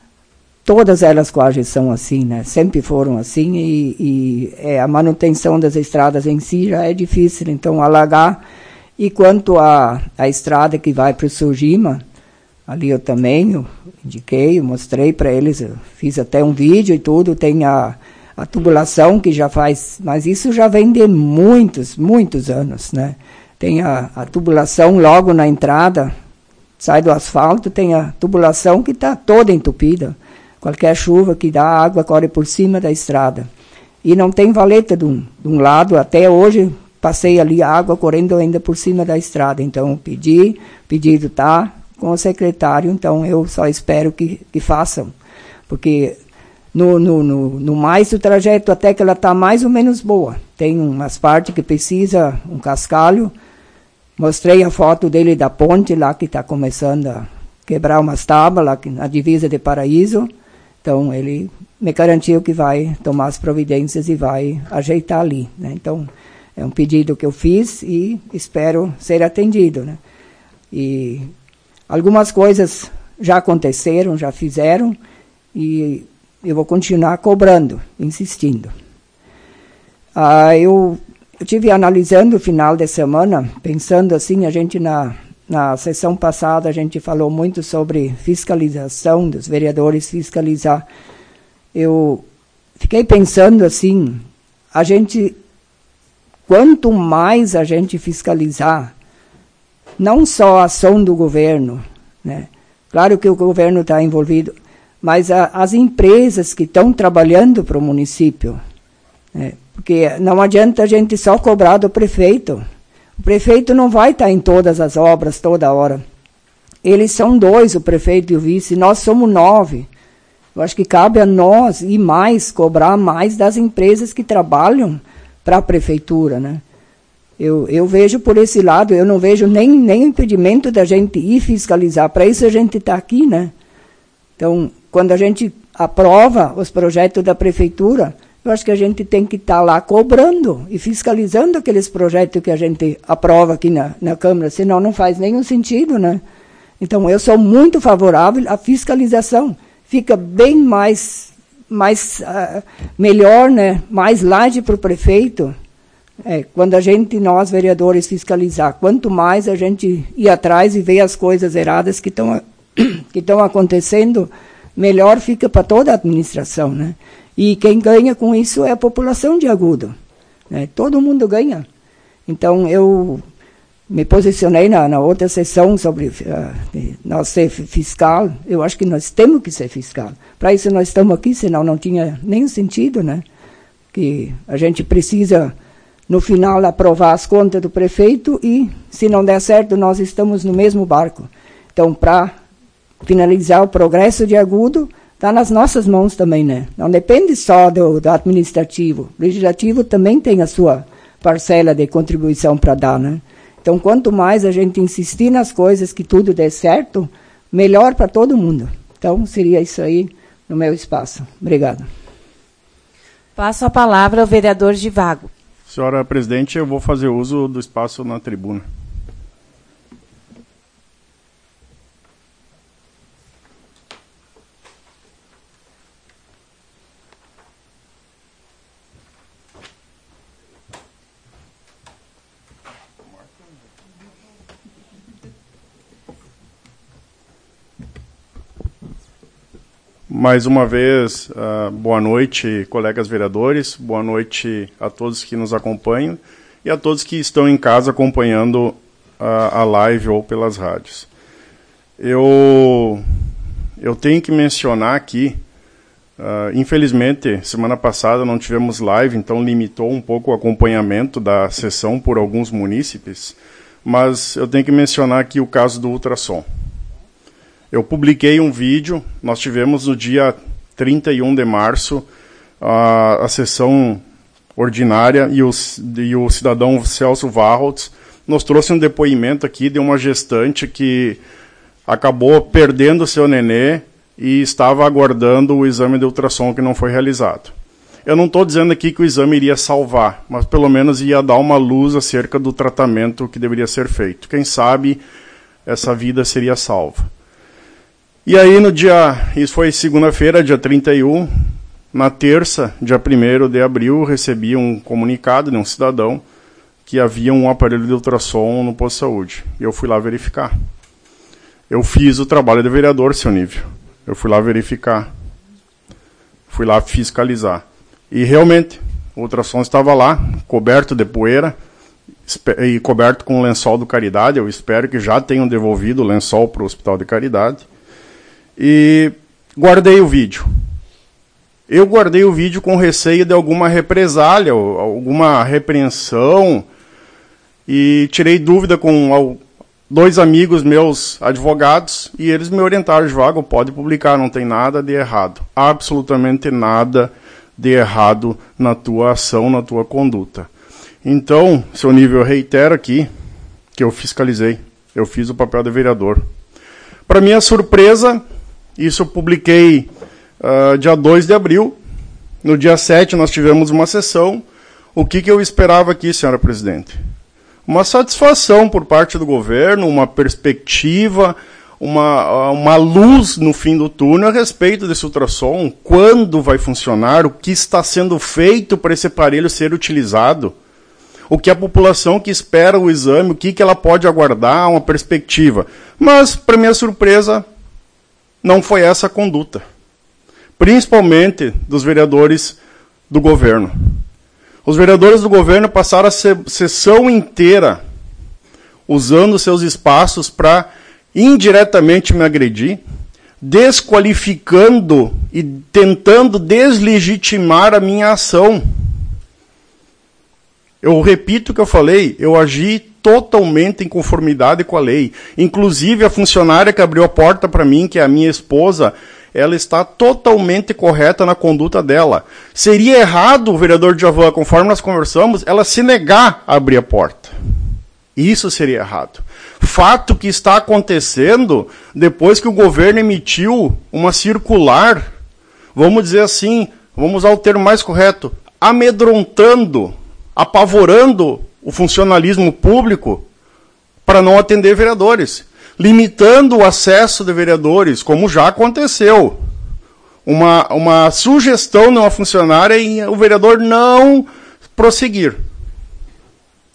todas elas quase são assim, né? Sempre foram assim, e, e é, a manutenção das estradas em si já é difícil, então alagar. E quanto à a, a estrada que vai para o Sujima, ali eu também eu indiquei, eu mostrei para eles, eu fiz até um vídeo e tudo, tem a, a tubulação que já faz, mas isso já vem de muitos, muitos anos, né? Tem a, a tubulação logo na entrada, sai do asfalto, tem a tubulação que está toda entupida. Qualquer chuva que dá, a água corre por cima da estrada. E não tem valeta de um, de um lado, até hoje passei ali a água correndo ainda por cima da estrada. Então pedi, o pedido está com o secretário, então eu só espero que, que façam, porque no, no, no, no mais do trajeto até que ela está mais ou menos boa, tem umas partes que precisa um cascalho, mostrei a foto dele da ponte lá que está começando a quebrar umas tábuas lá na divisa de Paraíso, então ele me garantiu que vai tomar as providências e vai ajeitar ali, né? Então é um pedido que eu fiz e espero ser atendido, né? E algumas coisas já aconteceram, já fizeram, e eu vou continuar cobrando, insistindo. Ah, eu eu tive analisando o final de semana, pensando assim, a gente na, na sessão passada, a gente falou muito sobre fiscalização, dos vereadores fiscalizar. Eu fiquei pensando assim, a gente, quanto mais a gente fiscalizar, não só a ação do governo, né? Claro que o governo está envolvido, mas a, as empresas que estão trabalhando para o município, né? Porque não adianta a gente só cobrar do prefeito. O prefeito não vai estar em todas as obras toda hora. Eles são dois, o prefeito e o vice, nós somos nove. Eu acho que cabe a nós e mais, cobrar mais das empresas que trabalham para a prefeitura, né? Eu, eu vejo por esse lado, eu não vejo nem, nem impedimento da gente ir fiscalizar. Para isso a gente está aqui, né? Então, quando a gente aprova os projetos da prefeitura, eu acho que a gente tem que estar tá lá cobrando e fiscalizando aqueles projetos que a gente aprova aqui na, na Câmara, senão não faz nenhum sentido, né? Então, eu sou muito favorável à fiscalização. Fica bem mais, mais uh, melhor, né? Mais laje para o prefeito É, quando a gente, nós vereadores, fiscalizar, quanto mais a gente ir atrás e ver as coisas erradas que estão que estão acontecendo, melhor fica para toda a administração, né? E quem ganha com isso é a população de Agudo, né? Todo mundo ganha. Então, eu me posicionei na, na outra sessão sobre uh, nós ser fiscal. Eu acho que nós temos que ser fiscal. Para isso nós estamos aqui, senão não tinha nenhum sentido, né? Que a gente precisa, no final, aprovar as contas do prefeito e, se não der certo, nós estamos no mesmo barco. Então, para finalizar o progresso de Agudo, está nas nossas mãos também, né? Não depende só do, do administrativo. O legislativo também tem a sua parcela de contribuição para dar, né? Então, quanto mais a gente insistir nas coisas, que tudo dê certo, melhor para todo mundo. Então, seria isso aí no meu espaço. Obrigada. Passo a palavra ao vereador Givago. Senhora presidente, eu vou fazer uso do espaço na tribuna. Mais uma vez, uh, boa noite, colegas vereadores, boa noite a todos que nos acompanham e a todos que estão em casa acompanhando uh, a live ou pelas rádios. Eu, eu tenho que mencionar aqui, uh, infelizmente, semana passada não tivemos live, então limitou um pouco o acompanhamento da sessão por alguns munícipes, mas eu tenho que mencionar aqui o caso do ultrassom. Eu publiquei um vídeo, nós tivemos no dia trinta e um de março a, a sessão ordinária e o, e o cidadão Celso Varholtz nos trouxe um depoimento aqui de uma gestante que acabou perdendo seu nenê e estava aguardando o exame de ultrassom que não foi realizado. Eu não estou dizendo aqui que o exame iria salvar, mas pelo menos ia dar uma luz acerca do tratamento que deveria ser feito. Quem sabe essa vida seria salva. E aí no dia, isso foi segunda-feira, dia trinta e um, na terça, dia primeiro de abril, recebi um comunicado de um cidadão que havia um aparelho de ultrassom no posto de saúde. E eu fui lá verificar. Eu fiz o trabalho de vereador, seu Nível. Eu fui lá verificar. Fui lá fiscalizar. E realmente, o ultrassom estava lá, coberto de poeira e coberto com o lençol do Caridade. Eu espero que já tenham devolvido o lençol para o Hospital de Caridade. E guardei o vídeo. Eu guardei o vídeo com receio de alguma represália, alguma repreensão, e tirei dúvida com dois amigos meus advogados, e eles me orientaram: Givago, pode publicar, não tem nada de errado. Absolutamente nada de errado na tua ação, na tua conduta. Então, seu Nível, eu reitero aqui que eu fiscalizei, eu fiz o papel de vereador. Para minha surpresa, isso eu publiquei uh, dia dois de abril. No dia sete nós tivemos uma sessão. O que, que eu esperava aqui, senhora presidente? Uma satisfação por parte do governo, uma perspectiva, uma, uma luz no fim do túnel a respeito desse ultrassom. Quando vai funcionar? O que está sendo feito para esse aparelho ser utilizado? O que a população que espera o exame, o que, que ela pode aguardar, uma perspectiva. Mas, para minha surpresa, não foi essa a conduta. Principalmente dos vereadores do governo. Os vereadores do governo passaram a sessão inteira usando seus espaços para indiretamente me agredir, desqualificando e tentando deslegitimar a minha ação. Eu repito o que eu falei, eu agi totalmente em conformidade com a lei. Inclusive, a funcionária que abriu a porta para mim, que é a minha esposa, ela está totalmente correta na conduta dela. Seria errado, o vereador Djavan, conforme nós conversamos, ela se negar a abrir a porta. Isso seria errado. Fato que está acontecendo depois que o governo emitiu uma circular, vamos dizer assim, vamos usar o termo mais correto, amedrontando, apavorando o funcionalismo público para não atender vereadores, limitando o acesso de vereadores, como já aconteceu. Uma, uma sugestão de uma funcionária e o vereador não prosseguir.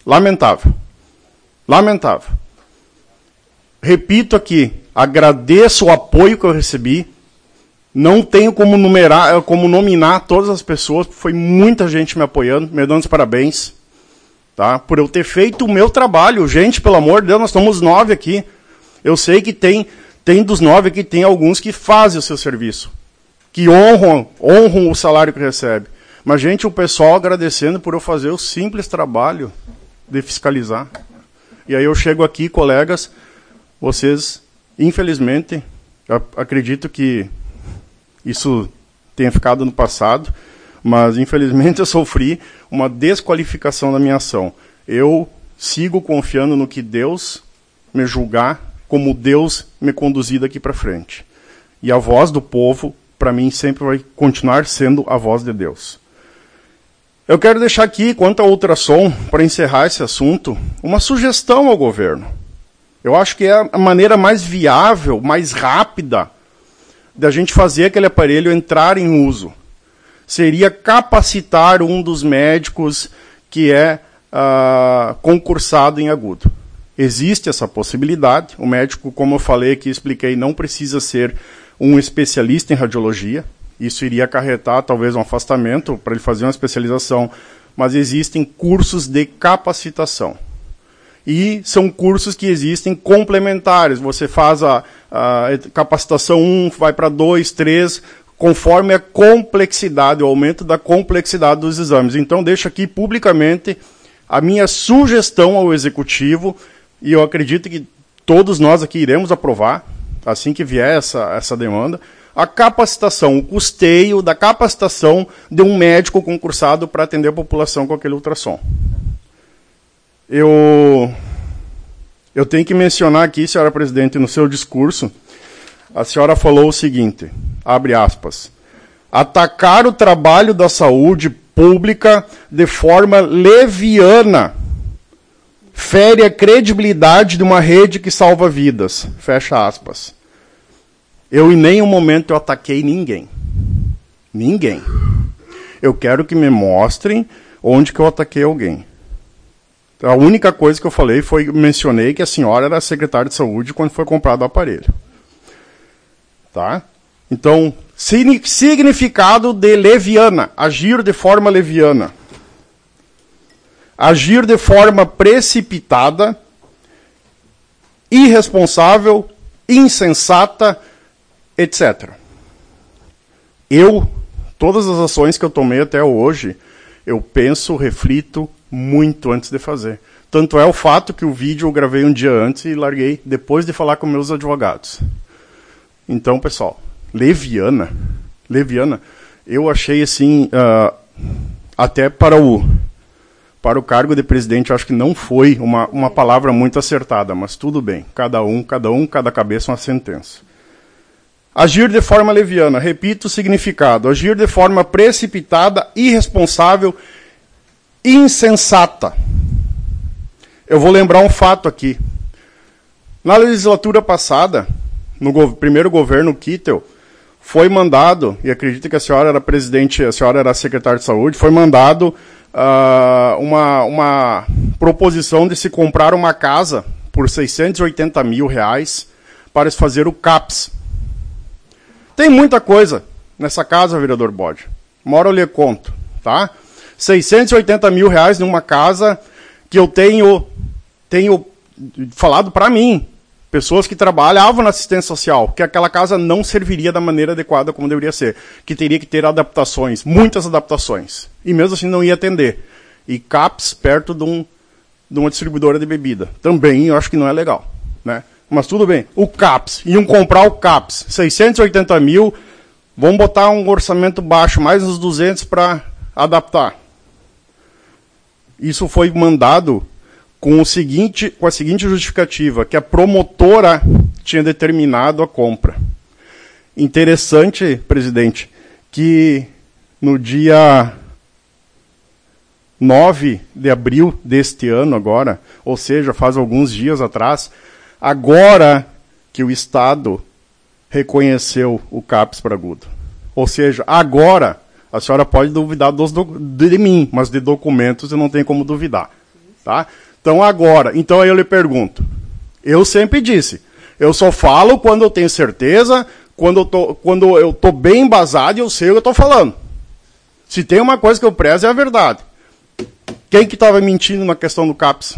Lamentável. Lamentável. Repito aqui, agradeço o apoio que eu recebi. Não tenho como, numerar, como nominar todas as pessoas, porque foi muita gente me apoiando, me dando os parabéns, tá? Por eu ter feito o meu trabalho. Gente, pelo amor de Deus, nós somos nove aqui. Eu sei que tem, tem dos nove aqui, tem alguns que fazem o seu serviço, que honram, honram o salário que recebe. Mas, gente, o pessoal agradecendo por eu fazer o simples trabalho de fiscalizar. E aí eu chego aqui, colegas, vocês, infelizmente, eu acredito que isso tenha ficado no passado, mas infelizmente eu sofri uma desqualificação da minha ação. Eu sigo confiando no que Deus me julgar, como Deus me conduzir daqui para frente. E a voz do povo, para mim, sempre vai continuar sendo a voz de Deus. Eu quero deixar aqui, quanto ao ultrassom, para encerrar esse assunto, uma sugestão ao governo. Eu acho que é a maneira mais viável, mais rápida, da gente fazer aquele aparelho entrar em uso. Seria capacitar um dos médicos que é uh, concursado em agudo. Existe essa possibilidade. O médico, como eu falei aqui, expliquei, não precisa ser um especialista em radiologia. Isso iria acarretar talvez um afastamento para ele fazer uma especialização. Mas existem cursos de capacitação. E são cursos que existem complementares. Você faz a, a capacitação um, vai para dois, três, conforme a complexidade, o aumento da complexidade dos exames. Então, deixo aqui publicamente a minha sugestão ao Executivo, e eu acredito que todos nós aqui iremos aprovar, assim que vier essa, essa demanda, a capacitação, o custeio da capacitação de um médico concursado para atender a população com aquele ultrassom. Eu, eu tenho que mencionar aqui, senhora presidente, no seu discurso, a senhora falou o seguinte, abre aspas, atacar o trabalho da saúde pública de forma leviana fere a credibilidade de uma rede que salva vidas, fecha aspas. Eu em nenhum momento eu ataquei ninguém. Ninguém. Eu quero que me mostrem onde que eu ataquei alguém. A única coisa que eu falei foi, mencionei que a senhora era secretária de saúde quando foi comprado o aparelho. Tá? Então, significado de leviana, agir de forma leviana. Agir de forma precipitada, irresponsável, insensata, etcétera. Eu, todas as ações que eu tomei até hoje, eu penso, reflito muito antes de fazer. Tanto é o fato que o vídeo eu gravei um dia antes e larguei depois de falar com meus advogados. Então, pessoal, leviana, leviana, eu achei assim, uh, até para o, para o cargo de presidente, eu acho que não foi uma, uma palavra muito acertada, mas tudo bem, cada um, cada um, cada cabeça uma sentença. Agir de forma leviana, repito o significado, agir de forma precipitada, irresponsável, insensata. Eu vou lembrar um fato aqui. Na legislatura passada, no go- primeiro governo Kittel, foi mandado, e acredito que a senhora era presidente, a senhora era secretária de saúde, foi mandado uh, uma, uma proposição de se comprar uma casa por seiscentos e oitenta mil reais para se fazer o CAPS. Tem muita coisa nessa casa, vereador Bode. Uma hora eu lhe conto, tá? seiscentos e oitenta mil reais numa casa que eu tenho, tenho falado para mim, pessoas que trabalhavam na assistência social, que aquela casa não serviria da maneira adequada como deveria ser, que teria que ter adaptações, muitas adaptações, e mesmo assim não ia atender. E CAPS perto de, um, de uma distribuidora de bebida. Também eu acho que não é legal, né? Mas tudo bem. O CAPS, iam comprar o CAPS, seiscentos e oitenta mil, vamos botar um orçamento baixo, mais uns duzentos para adaptar. Isso foi mandado com, o seguinte, com a seguinte justificativa, que a promotora tinha determinado a compra. Interessante, presidente, que no dia nove de abril deste ano agora, ou seja, faz alguns dias atrás, agora que o Estado reconheceu o CAPS para agudo. Ou seja, agora a senhora pode duvidar dos do, de mim, mas de documentos eu não tenho como duvidar. Tá? Então agora, então aí eu lhe pergunto, eu sempre disse, eu só falo quando eu tenho certeza, quando eu tô, quando eu tô bem embasado e eu sei o que eu estou falando. Se tem uma coisa que eu prezo é a verdade. Quem que estava mentindo na questão do CAPS?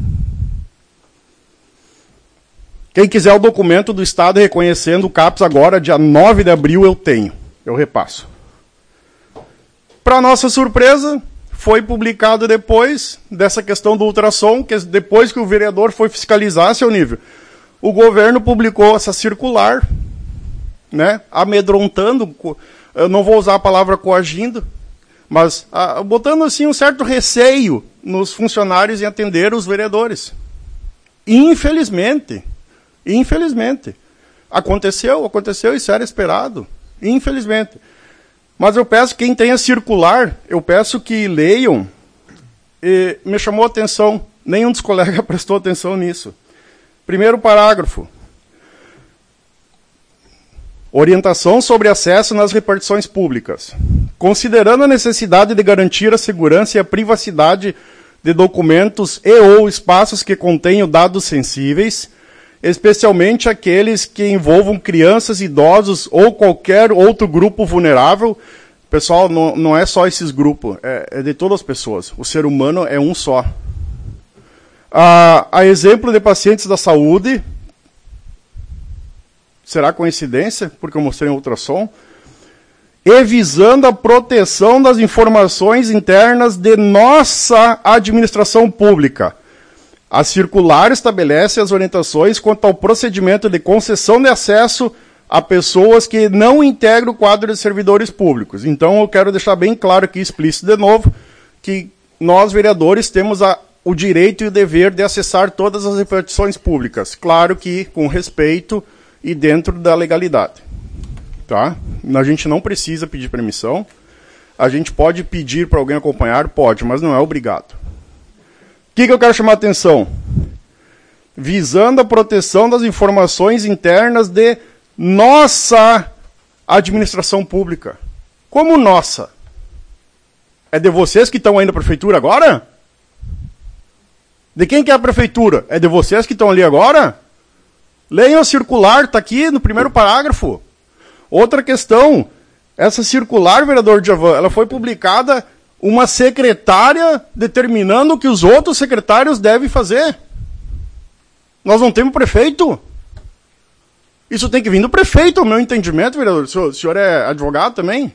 Quem quiser o documento do Estado reconhecendo o CAPS agora, dia nove de abril, eu tenho. Eu repasso. Para nossa surpresa, foi publicado depois dessa questão do ultrassom, que depois que o vereador foi fiscalizar, seu nível, o governo publicou essa circular, né, amedrontando, eu não vou usar a palavra coagindo, mas ah, botando assim um certo receio nos funcionários em atender os vereadores. Infelizmente, infelizmente, aconteceu, aconteceu, isso era esperado, infelizmente. Mas eu peço, quem tenha circular, eu peço que leiam, e me chamou a atenção, nenhum dos colegas prestou atenção nisso. Primeiro parágrafo. Orientação sobre acesso nas repartições públicas. Considerando a necessidade de garantir a segurança e a privacidade de documentos e ou espaços que contenham dados sensíveis, especialmente aqueles que envolvam crianças, idosos ou qualquer outro grupo vulnerável. Pessoal, não, não é só esses grupos, é, é de todas as pessoas. O ser humano é um só. A, a exemplo de pacientes da saúde, será coincidência, porque eu mostrei um ultrassom, e visando a proteção das informações internas de nossa administração pública. A circular estabelece as orientações quanto ao procedimento de concessão de acesso a pessoas que não integram o quadro de servidores públicos. Então, eu quero deixar bem claro aqui, explícito de novo, que nós, vereadores, temos a, o direito e o dever de acessar todas as repartições públicas. Claro que com respeito e dentro da legalidade. Tá? A gente não precisa pedir permissão. A gente pode pedir para alguém acompanhar? Pode, mas não é obrigado. O que, que eu quero chamar a atenção? Visando a proteção das informações internas de nossa administração pública. Como nossa? É de vocês que estão aí na prefeitura agora? De quem que é a prefeitura? É de vocês que estão ali agora? Leiam a circular, está aqui no primeiro parágrafo. Outra questão, essa circular, vereador Djavan, ela foi publicada uma secretária determinando o que os outros secretários devem fazer. Nós não temos prefeito? Isso tem que vir do prefeito, ao meu entendimento, vereador. O senhor, o senhor é advogado também?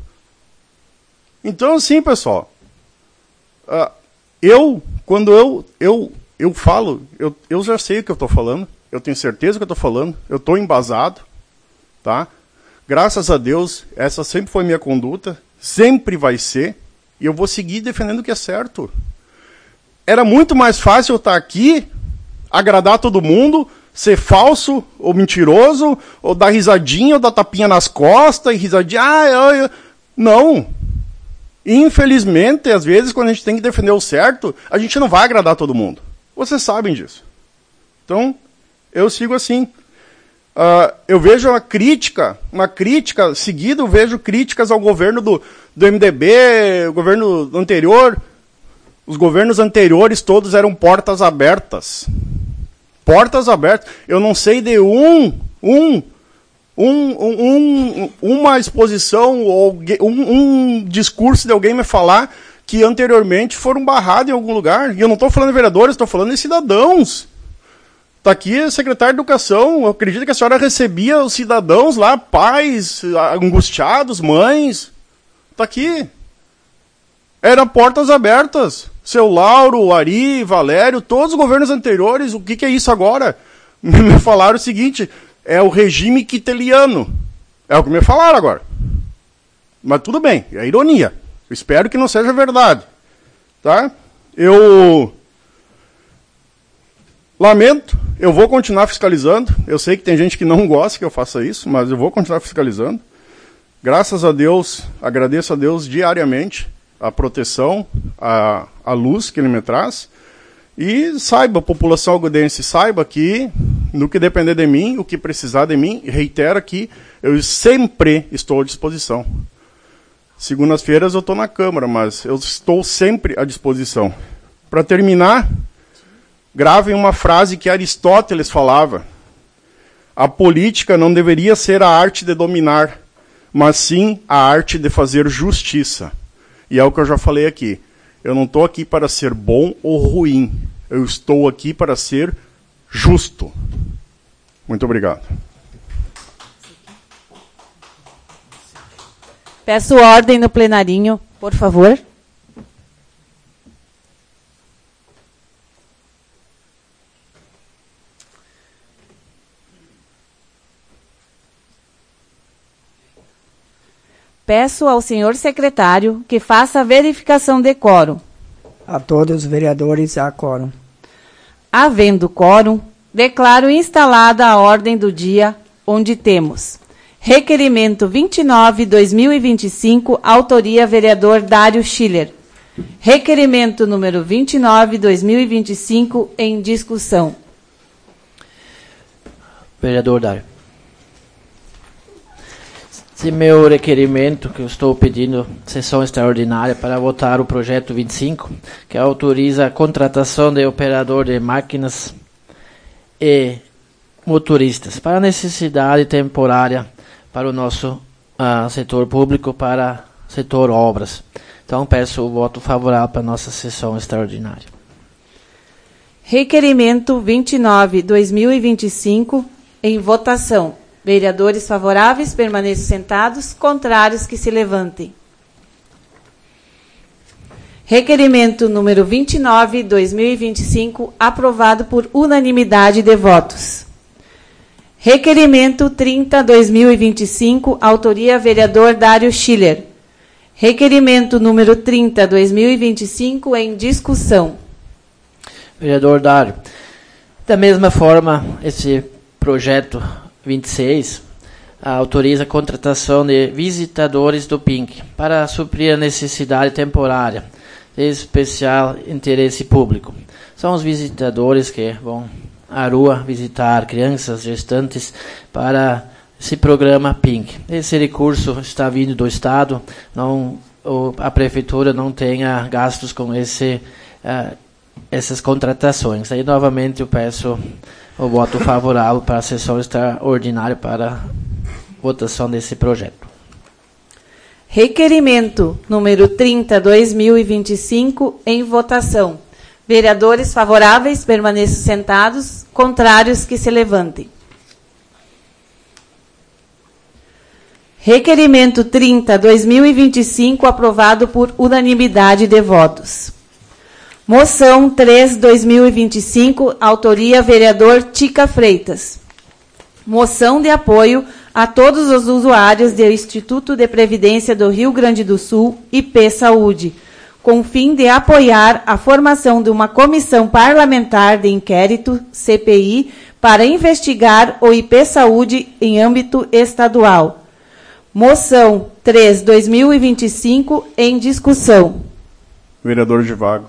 Então, assim, pessoal, uh, eu, quando eu, eu, eu falo, eu, eu já sei o que eu estou falando, eu tenho certeza do que eu estou falando, eu estou embasado, tá? Graças a Deus, essa sempre foi minha conduta, sempre vai ser, e eu vou seguir defendendo o que é certo. Era muito mais fácil eu estar aqui, agradar todo mundo, ser falso ou mentiroso, ou dar risadinha, ou dar tapinha nas costas, e risadinha, ah, eu, eu. Não. Infelizmente, às vezes, quando a gente tem que defender o certo, a gente não vai agradar todo mundo. Vocês sabem disso. Então, eu sigo assim. Uh, eu vejo uma crítica, uma crítica seguida, eu vejo críticas ao governo do, do M D B, o governo anterior. Os governos anteriores todos eram portas abertas. Portas abertas. Eu não sei de um, um, um, um uma exposição ou um, um discurso de alguém me falar que anteriormente foram barrados em algum lugar. E eu não estou falando de vereadores, estou falando de cidadãos. Está aqui a secretária de Educação, eu acredito que a senhora recebia os cidadãos lá, pais, angustiados, mães. Está aqui. Eram portas abertas. Seu Lauro, Ari, Valério, todos os governos anteriores, o que, que é isso agora? Me falaram o seguinte, é o regime quiteliano. É o que me falaram agora. Mas tudo bem, é ironia. Eu espero que não seja verdade. Tá? Eu lamento, eu vou continuar fiscalizando. Eu sei que tem gente que não gosta que eu faça isso, mas eu vou continuar fiscalizando. Graças a Deus, agradeço a Deus diariamente a proteção, a, a luz que ele me traz. E saiba, a população algodense, saiba que, no que depender de mim, o que precisar de mim, reitero aqui, eu sempre estou à disposição. Segundas-feiras eu estou na Câmara, mas eu estou sempre à disposição Para terminar, gravem uma frase que Aristóteles falava. A política não deveria ser a arte de dominar, mas sim a arte de fazer justiça. E é o que eu já falei aqui. Eu não estou aqui para ser bom ou ruim. Eu estou aqui para ser justo. Muito obrigado. Peço ordem no plenarinho, por favor. Peço ao senhor secretário que faça a verificação de quórum. A todos os vereadores há quórum. Havendo quórum, declaro instalada a ordem do dia, onde temos requerimento vinte e nove barra dois mil e vinte e cinco, autoria vereador Dário Schiller. Requerimento número vinte e nove barra dois mil e vinte e cinco em discussão. Vereador Dário. Esse meu requerimento, que eu estou pedindo sessão extraordinária para votar o projeto vinte e cinco, que autoriza a contratação de operador de máquinas e motoristas para necessidade temporária para o nosso uh, setor público, para o setor obras. Então, peço o voto favorável para a nossa sessão extraordinária. Requerimento vinte e nove barra dois mil e vinte e cinco em votação. Vereadores favoráveis permaneçam sentados, contrários que se levantem. Requerimento número vinte e nove barra dois mil e vinte e cinco, aprovado por unanimidade de votos. Requerimento trinta barra dois mil e vinte e cinco, autoria vereador Dário Schiller. Requerimento número trinta barra dois mil e vinte e cinco em discussão. Vereador Dário, da mesma forma, esse projeto vinte e seis autoriza a contratação de visitadores do P I N C para suprir a necessidade temporária de especial interesse público. São os visitadores que vão à rua visitar crianças, gestantes, para esse programa P I N C. Esse recurso está vindo do Estado, não, a Prefeitura não tenha gastos com esse, uh, essas contratações. Aí, novamente, eu peço o voto favorável para a sessão extraordinária para votação desse projeto. Requerimento número trinta barra dois mil e vinte e cinco em votação. Vereadores favoráveis permaneçam sentados, contrários que se levantem. Requerimento trinta barra dois mil e vinte e cinco aprovado por unanimidade de votos. Moção três barra dois mil e vinte e cinco, autoria vereador Tica Freitas. Moção de apoio a todos os usuários do Instituto de Previdência do Rio Grande do Sul, I P Saúde, com o fim de apoiar a formação de uma comissão parlamentar de inquérito, C P I, para investigar o I P Saúde em âmbito estadual. Moção três barra dois mil e vinte e cinco em discussão. Vereador Givago.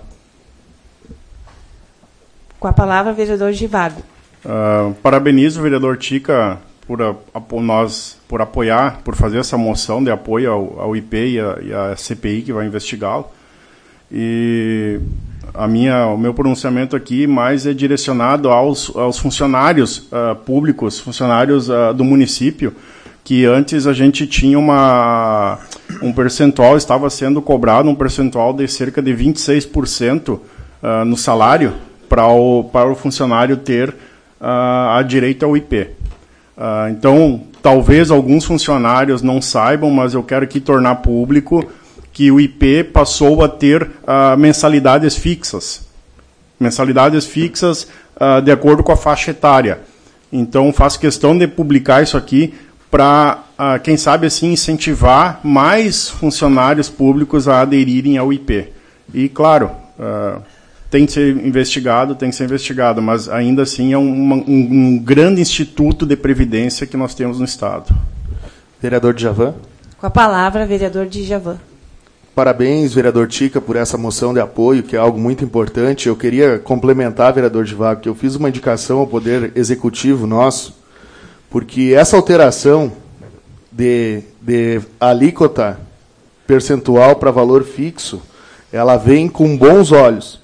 Com a palavra, vereador Givago. Uh, parabenizo o vereador Tica por, a, a, nós, por apoiar, por fazer essa moção de apoio ao, ao I P e a, e a C P I que vai investigá-lo. E a minha, o meu pronunciamento aqui mais é direcionado aos, aos funcionários uh, públicos, funcionários uh, do município, que antes a gente tinha uma, um percentual, estava sendo cobrado um percentual de cerca de vinte e seis por cento uh, no salário, para o, para o funcionário ter uh, a direito ao I P. Uh, então, talvez alguns funcionários não saibam, mas eu quero aqui tornar público que o I P passou a ter uh, mensalidades fixas. Mensalidades fixas uh, de acordo com a faixa etária. Então, faço questão de publicar isso aqui para, uh, quem sabe assim, incentivar mais funcionários públicos a aderirem ao I P. E, claro, uh, tem que ser investigado, tem que ser investigado, mas ainda assim é um, um, um grande instituto de previdência que nós temos no Estado. Vereador Djavan. Com a palavra, vereador Djavan. Parabéns, vereador Tica, por essa moção de apoio, que é algo muito importante. Eu queria complementar, vereador Givago, que eu fiz uma indicação ao Poder Executivo nosso, porque essa alteração de, de alíquota percentual para valor fixo, ela vem com bons olhos.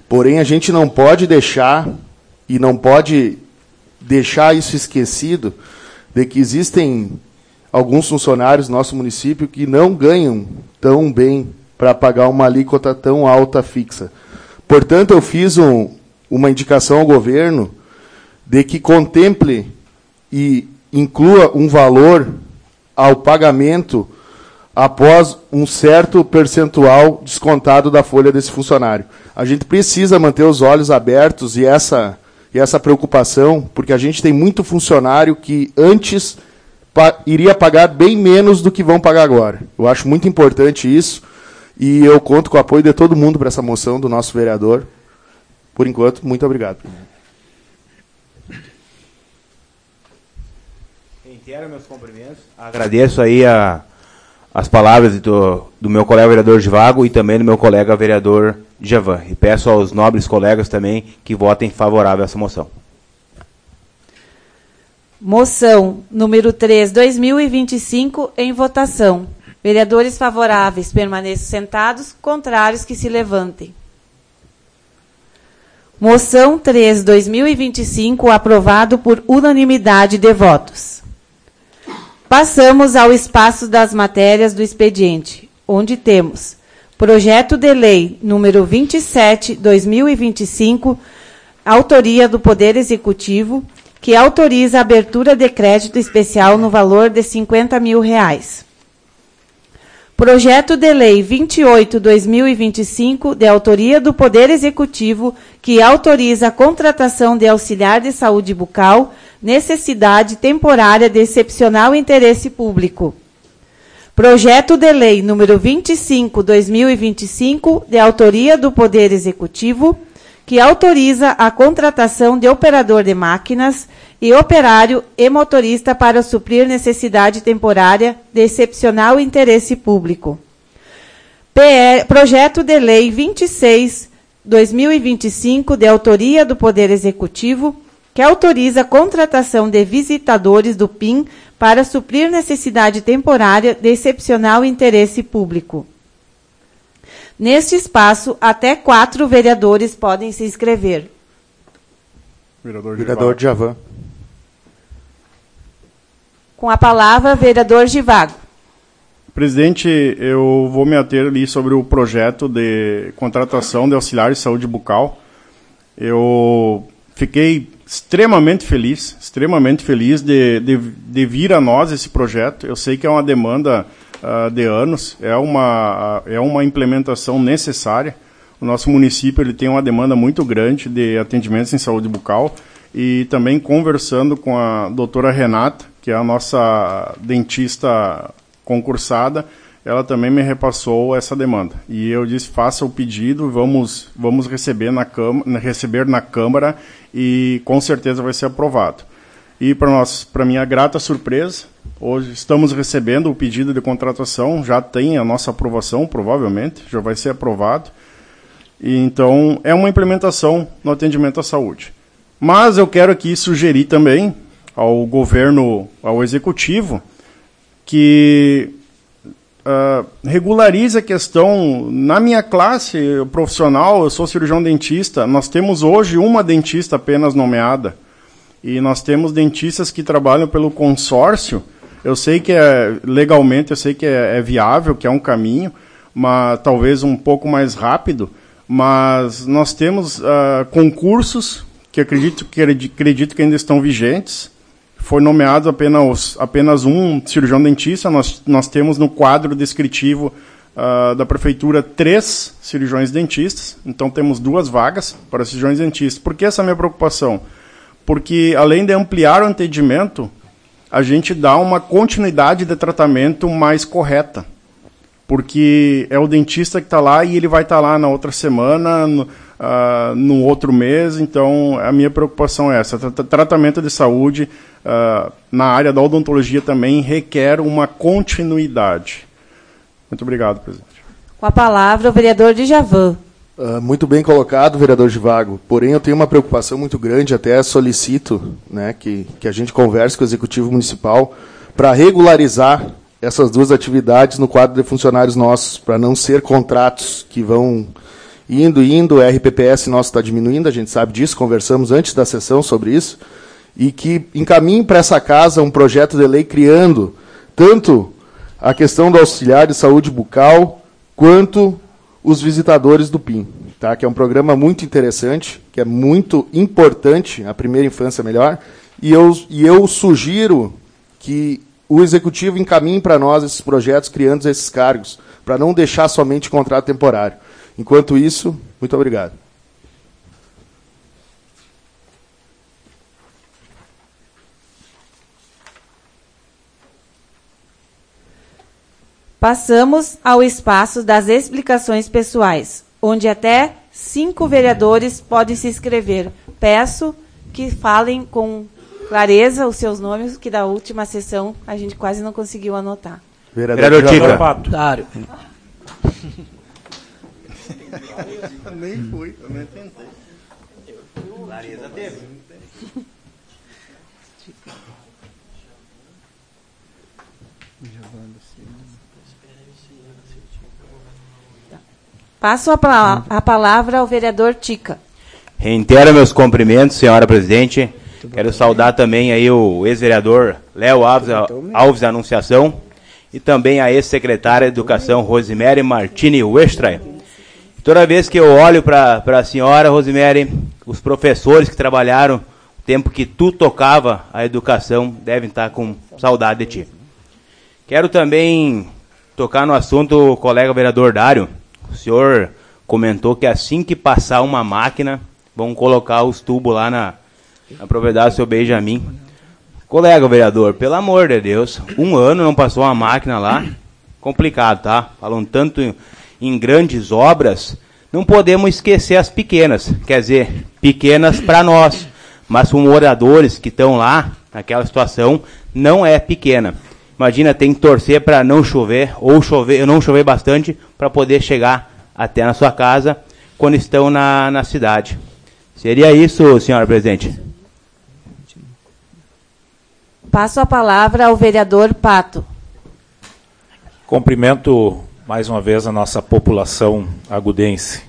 Porém, a gente não pode deixar, e não pode deixar isso esquecido, de que existem alguns funcionários do nosso município que não ganham tão bem para pagar uma alíquota tão alta fixa. Portanto, eu fiz um, uma indicação ao governo de que contemple e inclua um valor ao pagamento após um certo percentual descontado da folha desse funcionário. A gente precisa manter os olhos abertos e essa, e essa preocupação, porque a gente tem muito funcionário que antes pa- iria pagar bem menos do que vão pagar agora. Eu acho muito importante isso, e eu conto com o apoio de todo mundo para essa moção do nosso vereador. Por enquanto, muito obrigado. Reitero meus cumprimentos. Agradeço aí a, as palavras do, do meu colega vereador Givago e também do meu colega vereador Djavan. E peço aos nobres colegas também que votem favorável a essa moção. Moção número três, dois mil e vinte e cinco, em votação. Vereadores favoráveis permaneçam sentados, contrários que se levantem. Moção três, dois mil e vinte e cinco, aprovado por unanimidade de votos. Passamos ao espaço das matérias do expediente, onde temos projeto de lei número vinte e sete, dois mil e vinte e cinco, autoria do Poder Executivo, que autoriza a abertura de crédito especial no valor de cinquenta mil reais. Projeto de lei vinte e oito, dois mil e vinte e cinco, de autoria do Poder Executivo, que autoriza a contratação de auxiliar de saúde bucal, necessidade temporária de excepcional interesse público. Projeto de lei número vinte e cinco, dois mil e vinte e cinco, de autoria do Poder Executivo, que autoriza a contratação de operador de máquinas e operário e motorista para suprir necessidade temporária de excepcional interesse público. P R, projeto de lei vinte e seis, dois mil e vinte e cinco, de autoria do Poder Executivo, que autoriza a contratação de visitadores do P I M para suprir necessidade temporária de excepcional interesse público. Neste espaço, até quatro vereadores podem se inscrever. Vereador, vereador Djavan. Com a palavra, vereador Givago. Presidente, eu vou me ater ali sobre o projeto de contratação de auxiliar de saúde bucal. Eu fiquei extremamente feliz, extremamente feliz de, de, de vir a nós esse projeto. Eu sei que é uma demanda uh, de anos, é uma, uh, é uma implementação necessária. O nosso município ele tem uma demanda muito grande de atendimentos em saúde bucal, e também conversando com a doutora Renata, que é a nossa dentista concursada, ela também me repassou essa demanda. E eu disse, faça o pedido, vamos, vamos receber, na Câmara, receber na Câmara, e com certeza vai ser aprovado. E para nós, para minha grata surpresa, hoje estamos recebendo o pedido de contratação, já tem a nossa aprovação, provavelmente, já vai ser aprovado. E, então, é uma implementação no atendimento à saúde. Mas eu quero aqui sugerir também ao governo, ao executivo, que uh, regularize a questão. Na minha classe profissional, eu sou cirurgião dentista, nós temos hoje uma dentista apenas nomeada, e nós temos dentistas que trabalham pelo consórcio. Eu sei que é, legalmente, eu sei que é, é viável, que é um caminho, mas talvez um pouco mais rápido, mas nós temos uh, concursos que acredito que, acredito que ainda estão vigentes. Foi nomeado apenas, apenas um cirurgião dentista. Nós, nós temos no quadro descritivo uh, da prefeitura três cirurgiões dentistas. Então temos duas vagas para cirurgiões dentistas. Por que essa minha preocupação? Porque além de ampliar o atendimento, a gente dá uma continuidade de tratamento mais correta. Porque é o dentista que está lá e ele vai estar tá lá na outra semana, no, uh, no outro mês. Então, a minha preocupação é essa. Tra- tratamento de saúde uh, na área da odontologia também requer uma continuidade. Muito obrigado, presidente. Com a palavra, o vereador Djavan. Uh, muito bem colocado, vereador Givago. Porém, eu tenho uma preocupação muito grande, até solicito, né, que, que a gente converse com o Executivo Municipal para regularizar essas duas atividades no quadro de funcionários nossos, para não ser contratos que vão indo, indo, o R P P S nosso está diminuindo, a gente sabe disso, conversamos antes da sessão sobre isso, e que encaminhe para essa casa um projeto de lei criando tanto a questão do auxiliar de saúde bucal, quanto os visitadores do P I M, tá? Que é um programa muito interessante, que é muito importante, a primeira infância melhor, e eu, e eu sugiro que o Executivo encaminhe para nós esses projetos, criando esses cargos, para não deixar somente contrato temporário. Enquanto isso, muito obrigado. Passamos ao espaço das explicações pessoais, onde até cinco vereadores podem se inscrever. Peço que falem com clareza os seus nomes, que da última sessão a gente quase não conseguiu anotar. Vereador Tica. Dário. Nem fui, eu nem tentei. Clareza teve. Passo a, pa a palavra ao vereador Tica. Reitero meus cumprimentos, senhora presidente. Quero saudar também aí o ex-vereador Léo Alves, Alves da Anunciação e também a ex-secretária de Educação, Rosemary Martini Westray. Toda vez que eu olho para a senhora, Rosemary, os professores que trabalharam o tempo que tu tocava a educação devem estar com saudade de ti. Quero também tocar no assunto, colega vereador Dário. O senhor comentou que assim que passar uma máquina, vão colocar os tubos lá na, na propriedade do seu Benjamin. Colega vereador, pelo amor de Deus, um ano não passou uma máquina lá, complicado, tá? Falando tanto em, em grandes obras, não podemos esquecer as pequenas, quer dizer, pequenas para nós, mas os moradores que estão lá, naquela situação, não é pequena. Imagina, tem que torcer para não chover, ou chover, não chover bastante, para poder chegar até na sua casa, quando estão na, na cidade. Seria isso, senhora presidente? Passo a palavra ao vereador Pato. Cumprimento mais uma vez a nossa população agudense.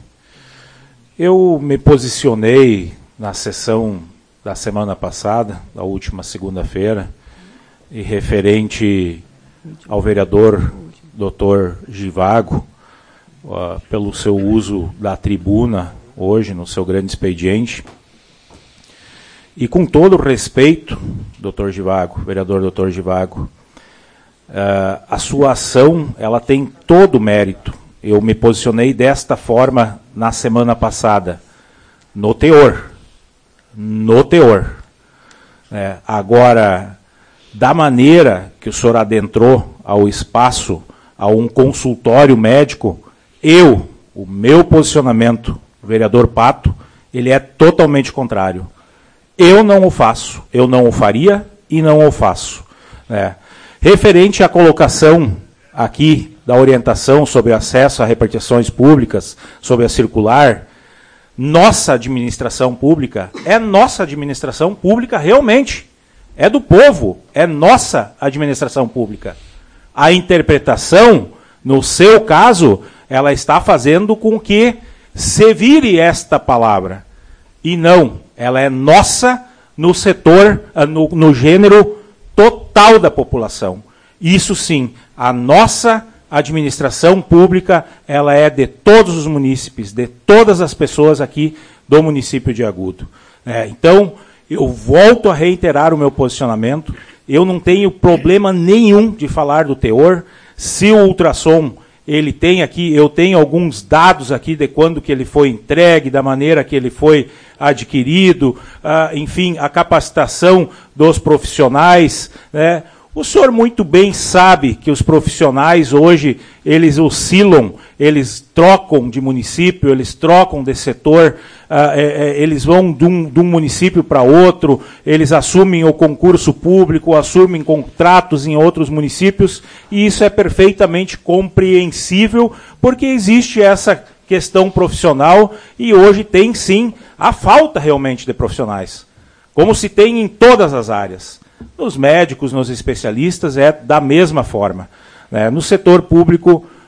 Eu me posicionei na sessão da semana passada, da última segunda-feira, e referente ao vereador doutor Givago, uh, pelo seu uso da tribuna hoje, no seu grande expediente. E com todo o respeito, doutor Givago, vereador doutor Givago, uh, a sua ação ela tem todo o mérito. Eu me posicionei desta forma na semana passada, no teor. No teor. É, agora, da maneira que o senhor adentrou ao espaço, a um consultório médico, eu, o meu posicionamento, o vereador Pato, ele é totalmente contrário. Eu não o faço, eu não o faria e não o faço. É. Referente à colocação aqui da orientação sobre acesso a repartições públicas, sobre a circular, nossa administração pública é nossa administração pública realmente. É do povo, é nossa administração pública. A interpretação, no seu caso, ela está fazendo com que se vire esta palavra. E não, ela é nossa no setor, no, no gênero total da população. Isso sim, a nossa administração pública, ela é de todos os munícipes, de todas as pessoas aqui do município de Agudo. É, então, eu volto a reiterar o meu posicionamento. Eu não tenho problema nenhum de falar do teor. Se o ultrassom, ele tem aqui, eu tenho alguns dados aqui de quando que ele foi entregue, da maneira que ele foi adquirido, ah, enfim, a capacitação dos profissionais, né? O senhor muito bem sabe que os profissionais hoje, eles oscilam, eles trocam de município, eles trocam de setor, uh, é, é, eles vão de um, de um município para outro, eles assumem o concurso público, assumem contratos em outros municípios, e isso é perfeitamente compreensível, porque existe essa questão profissional, e hoje tem sim a falta realmente de profissionais, como se tem em todas as áreas. Nos médicos, nos especialistas, é da mesma forma. Né? No setor público,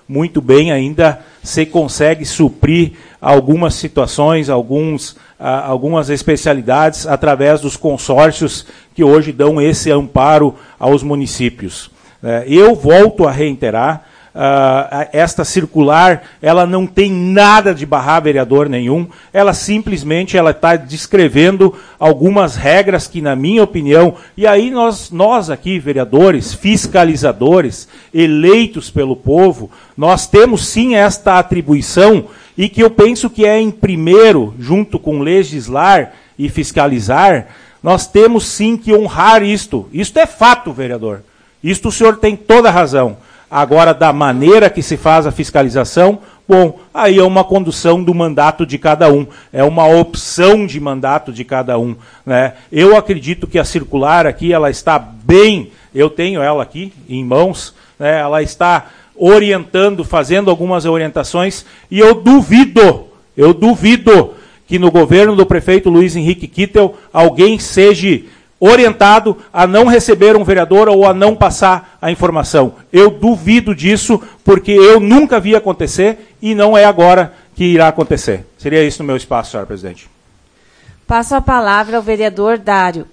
muito bem ainda se consegue suprir algumas situações, alguns, ah, algumas especialidades através dos consórcios que hoje dão esse amparo aos municípios. Eh, eu volto a reiterar, Uh, esta circular, ela não tem nada de barrar vereador nenhum, ela simplesmente ela está descrevendo algumas regras que, na minha opinião, e aí nós, nós aqui, vereadores, fiscalizadores, eleitos pelo povo, nós temos sim esta atribuição, e que eu penso que é em primeiro, junto com legislar e fiscalizar, nós temos sim que honrar isto. Isto é fato, vereador. Isto o senhor tem toda a razão. Agora, da maneira que se faz a fiscalização, bom, aí é uma condução do mandato de cada um, é uma opção de mandato de cada um, né? Eu acredito que a circular aqui, ela está bem, eu tenho ela aqui em mãos, né? Ela está orientando, fazendo algumas orientações, e eu duvido, eu duvido que no governo do prefeito Luiz Henrique Kittel alguém seja orientado a não receber um vereador ou a não passar a informação. Eu duvido disso, porque eu nunca vi acontecer e não é agora que irá acontecer. Seria isso no meu espaço, senhora presidente. Passo a palavra ao vereador Dário.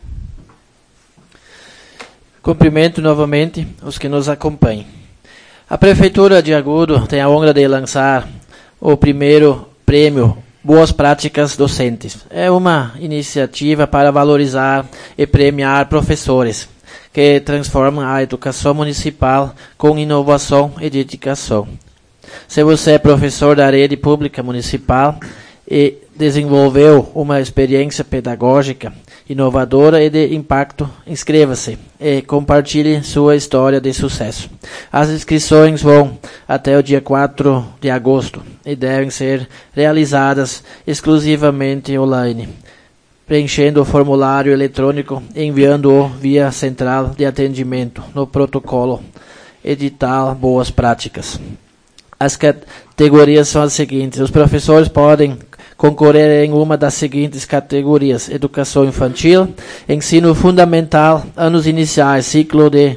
Cumprimento novamente os que nos acompanham. A Prefeitura de Agudo tem a honra de lançar o primeiro prêmio Boas Práticas Docentes. É uma iniciativa para valorizar e premiar professores que transformam a educação municipal com inovação e dedicação. Se você é professor da rede pública municipal e desenvolveu uma experiência pedagógica inovadora e de impacto, inscreva-se e compartilhe sua história de sucesso. As inscrições vão até o dia quatro de agosto e devem ser realizadas exclusivamente online, preenchendo o formulário eletrônico e enviando-o via central de atendimento no protocolo edital Boas Práticas. As categorias são as seguintes: os professores podem concorrer em uma das seguintes categorias: educação infantil, ensino fundamental, anos iniciais, ciclo de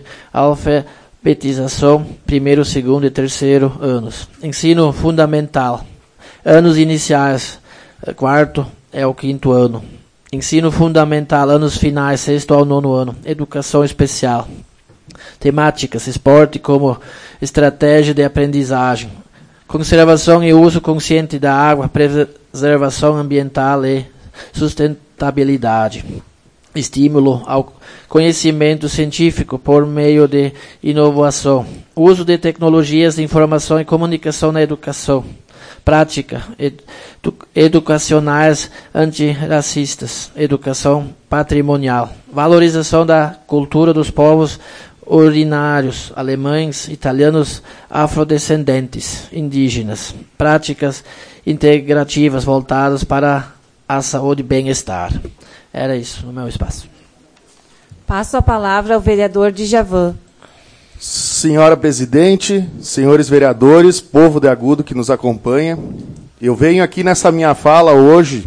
alfabetização, primeiro, segundo e terceiro anos. Ensino fundamental, anos iniciais, quarto é o quinto ano. Ensino fundamental, anos finais, sexto ao nono ano. Educação especial. Temáticas: esporte como estratégia de aprendizagem, conservação e uso consciente da água, preservação ambiental e sustentabilidade. Estímulo ao conhecimento científico por meio de inovação. Uso de tecnologias de informação e comunicação na educação. Prática edu- educacionais antirracistas. Educação patrimonial. Valorização da cultura dos povos originários, alemães, italianos, afrodescendentes, indígenas. Práticas integrativas voltadas para a saúde e bem-estar. Era isso no meu espaço. Passo a palavra ao vereador Djavan. Senhora presidente, senhores vereadores, povo de Agudo que nos acompanha, eu venho aqui nessa minha fala hoje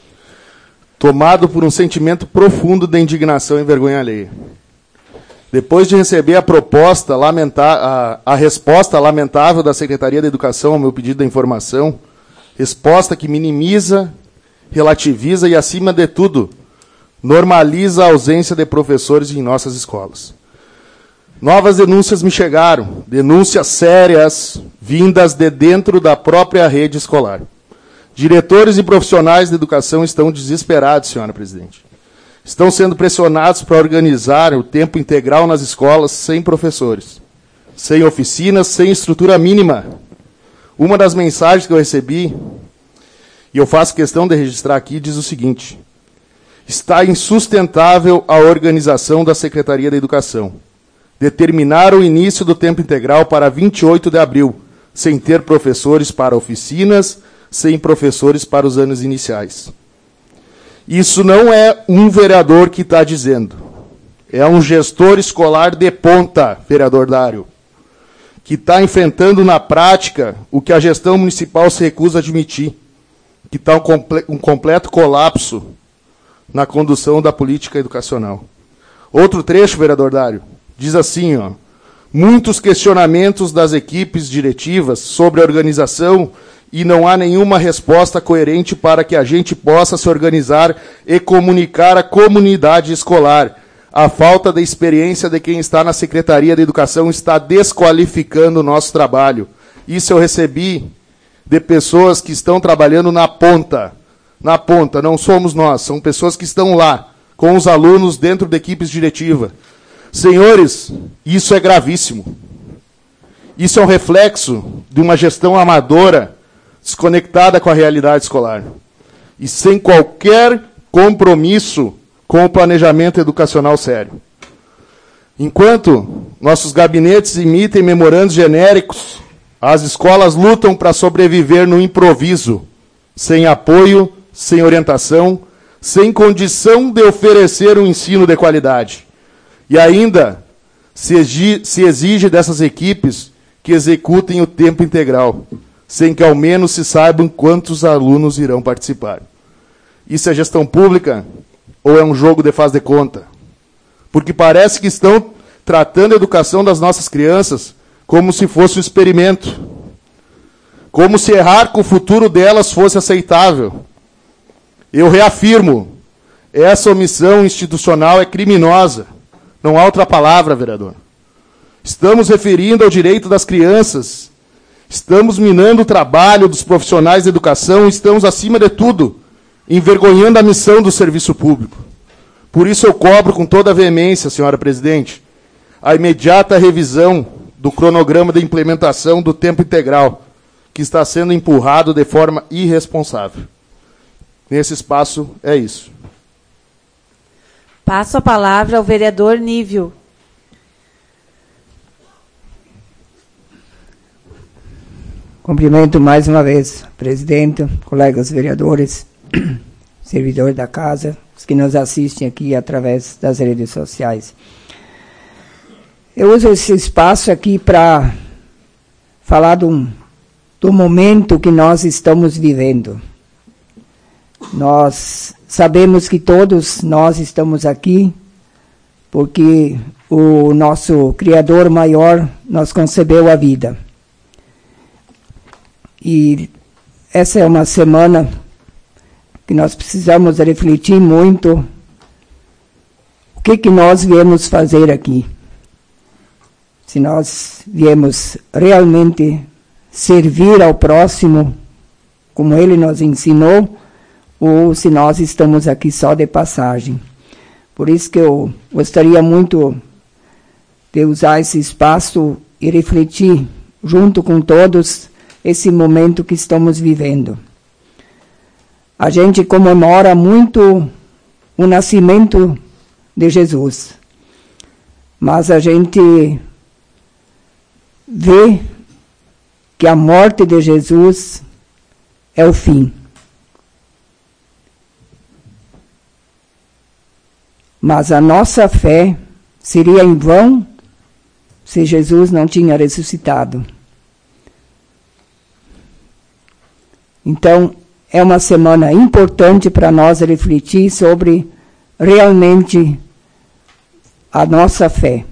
tomado por um sentimento profundo de indignação e vergonha alheia. Depois de receber a proposta, lamenta- a, a resposta lamentável da Secretaria da Educação ao meu pedido de informação, resposta que minimiza, relativiza e, acima de tudo, normaliza a ausência de professores em nossas escolas. Novas denúncias me chegaram, denúncias sérias, vindas de dentro da própria rede escolar. Diretores e profissionais de educação estão desesperados, senhora presidente. Estão sendo pressionados para organizar o tempo integral nas escolas sem professores, sem oficinas, sem estrutura mínima. Uma das mensagens que eu recebi, e eu faço questão de registrar aqui, diz o seguinte: está insustentável a organização da Secretaria da Educação. Determinar o início do tempo integral para vinte e oito de abril, sem ter professores para oficinas, sem professores para os anos iniciais. Isso não é um vereador que está dizendo. É um gestor escolar de ponta, vereador Dário, que está enfrentando na prática o que a gestão municipal se recusa a admitir, que está um, comple- um completo colapso na condução da política educacional. Outro trecho, vereador Dário, diz assim, ó: Muitos questionamentos das equipes diretivas sobre a organização e não há nenhuma resposta coerente para que a gente possa se organizar e comunicar à comunidade escolar. A falta de experiência de quem está na Secretaria de Educação está desqualificando o nosso trabalho. Isso eu recebi de pessoas que estão trabalhando na ponta. Na ponta, não somos nós, são pessoas que estão lá, com os alunos dentro da equipe diretiva. Senhores, isso é gravíssimo. Isso é um reflexo de uma gestão amadora, desconectada com a realidade escolar. E sem qualquer compromisso com o planejamento educacional sério. Enquanto nossos gabinetes emitem memorandos genéricos, as escolas lutam para sobreviver no improviso, sem apoio, sem orientação, sem condição de oferecer um ensino de qualidade. E ainda se exige, se exige dessas equipes que executem o tempo integral, sem que ao menos se saibam quantos alunos irão participar. Isso é gestão pública ou é um jogo de faz de conta? Porque parece que estão tratando a educação das nossas crianças como se fosse um experimento. Como se errar com o futuro delas fosse aceitável. Eu reafirmo, essa omissão institucional é criminosa. Não há outra palavra, vereador. Estamos referindo ao direito das crianças. Estamos minando o trabalho dos profissionais de educação. Estamos, acima de tudo, envergonhando a missão do serviço público. Por isso eu cobro com toda a veemência, senhora presidente, a imediata revisão do cronograma de implementação do tempo integral, que está sendo empurrado de forma irresponsável. Nesse espaço, é isso. Passo a palavra ao vereador Nívio. Cumprimento mais uma vez, presidente, colegas vereadores, servidores da casa, os que nos assistem aqui através das redes sociais. Eu uso esse espaço aqui para falar do, do momento que nós estamos vivendo. Nós sabemos que todos nós estamos aqui porque o nosso Criador maior nos concebeu a vida. E essa é uma semana que nós precisamos refletir muito o que, que nós viemos fazer aqui. Se nós viemos realmente servir ao próximo, como ele nos ensinou, ou se nós estamos aqui só de passagem. Por isso que eu gostaria muito de usar esse espaço e refletir, junto com todos, esse momento que estamos vivendo. A gente comemora muito o nascimento de Jesus, mas a gente vê que a morte de Jesus é o fim. Mas a nossa fé seria em vão se Jesus não tinha ressuscitado. Então, é uma semana importante para nós refletir sobre realmente a nossa fé.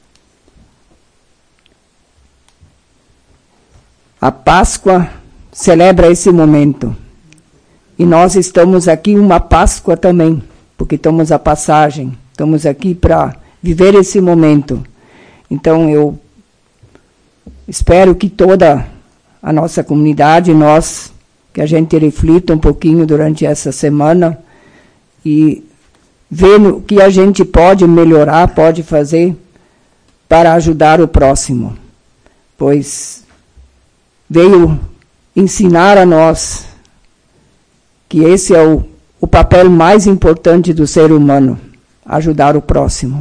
A Páscoa celebra esse momento. E nós estamos aqui uma Páscoa também, porque estamos a passagem, estamos aqui para viver esse momento. Então, eu espero que toda a nossa comunidade, nós, que a gente reflita um pouquinho durante essa semana e ver o que a gente pode melhorar, pode fazer para ajudar o próximo. Pois veio ensinar a nós que esse é o, o papel mais importante do ser humano, ajudar o próximo.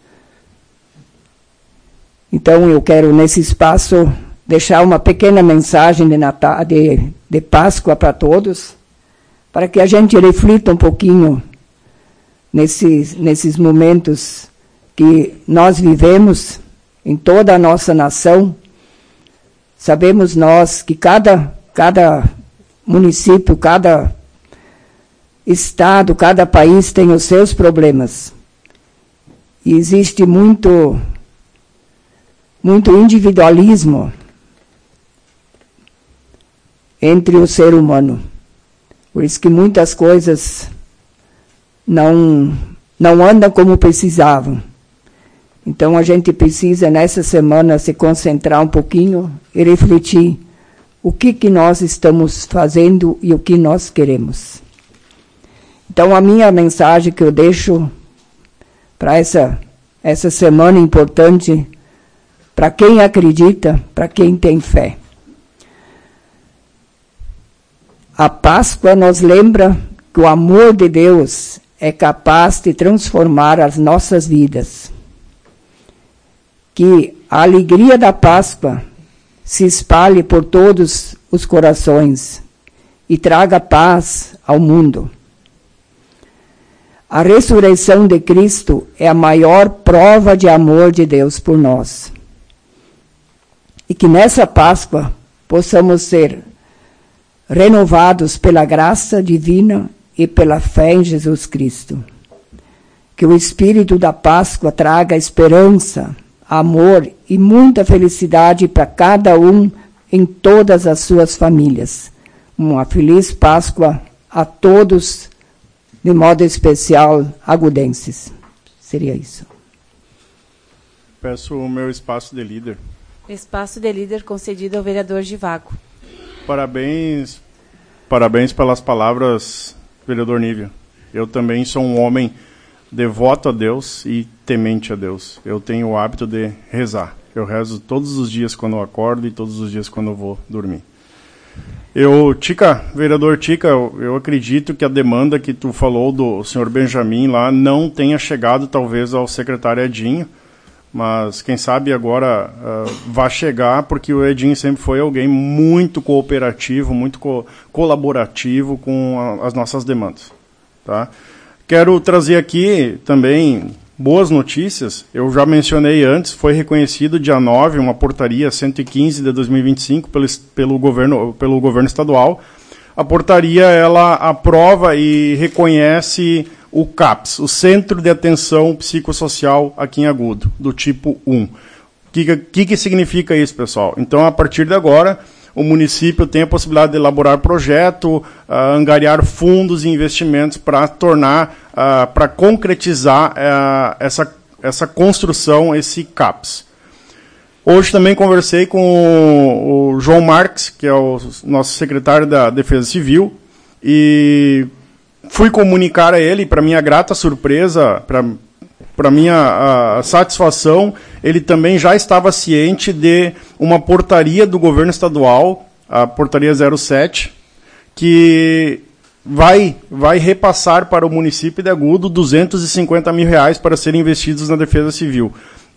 Então, eu quero, nesse espaço, deixar uma pequena mensagem de, Natal, de, de Páscoa para todos, para que a gente reflita um pouquinho nesses, nesses momentos que nós vivemos em toda a nossa nação. Sabemos nós que cada, cada município, cada estado, cada país tem os seus problemas. E existe muito muito individualismo entre o ser humano. Por isso que muitas coisas não, não andam como precisavam. Então a gente precisa, nessa semana, se concentrar um pouquinho e refletir o que, que nós estamos fazendo e o que nós queremos. Então a minha mensagem que eu deixo para essa, essa semana importante, para quem acredita, para quem tem fé. A Páscoa nos lembra que o amor de Deus é capaz de transformar as nossas vidas. Que a alegria da Páscoa se espalhe por todos os corações e traga paz ao mundo. A ressurreição de Cristo é a maior prova de amor de Deus por nós. E que nessa Páscoa possamos ser renovados pela graça divina e pela fé em Jesus Cristo. Que o Espírito da Páscoa traga esperança, amor e muita felicidade para cada um em todas as suas famílias. Uma feliz Páscoa a todos, de modo especial, agudenses. Seria isso. Peço o meu espaço de líder. Espaço de líder concedido ao vereador Givago. Parabéns, parabéns pelas palavras, vereador Nívia. Eu também sou um homem devoto a Deus e temente a Deus. Eu tenho o hábito de rezar. Eu rezo todos os dias quando eu acordo e todos os dias quando eu vou dormir. Eu, Tica, vereador Tica, eu, eu acredito que a demanda que tu falou do senhor Benjamin lá não tenha chegado talvez ao secretário Edinho, mas quem sabe agora uh, vai chegar, porque o Edinho sempre foi alguém muito cooperativo, muito co colaborativo com a, as nossas demandas. Tá? Quero trazer aqui também boas notícias. Eu já mencionei antes, foi reconhecido dia nove, uma portaria cento e quinze de dois mil e vinte e cinco pelo, pelo, governo, pelo governo estadual. A portaria ela aprova e reconhece o CAPS, o Centro de Atenção Psicossocial aqui em Agudo, do tipo um. O que, que, que significa isso, pessoal? Então, a partir de agora, o município tem a possibilidade de elaborar projeto, uh, angariar fundos e investimentos para tornar, uh, para concretizar uh, essa, essa construção, esse CAPS. Hoje também conversei com o, o João Marques, que é o nosso secretário da Defesa Civil, e fui comunicar a ele, para minha grata surpresa, para minha a, satisfação, ele também já estava ciente de uma portaria do governo estadual, a portaria zero sete, que vai, vai repassar para o município de Agudo duzentos e cinquenta mil reais para serem investidos na Defesa Civil.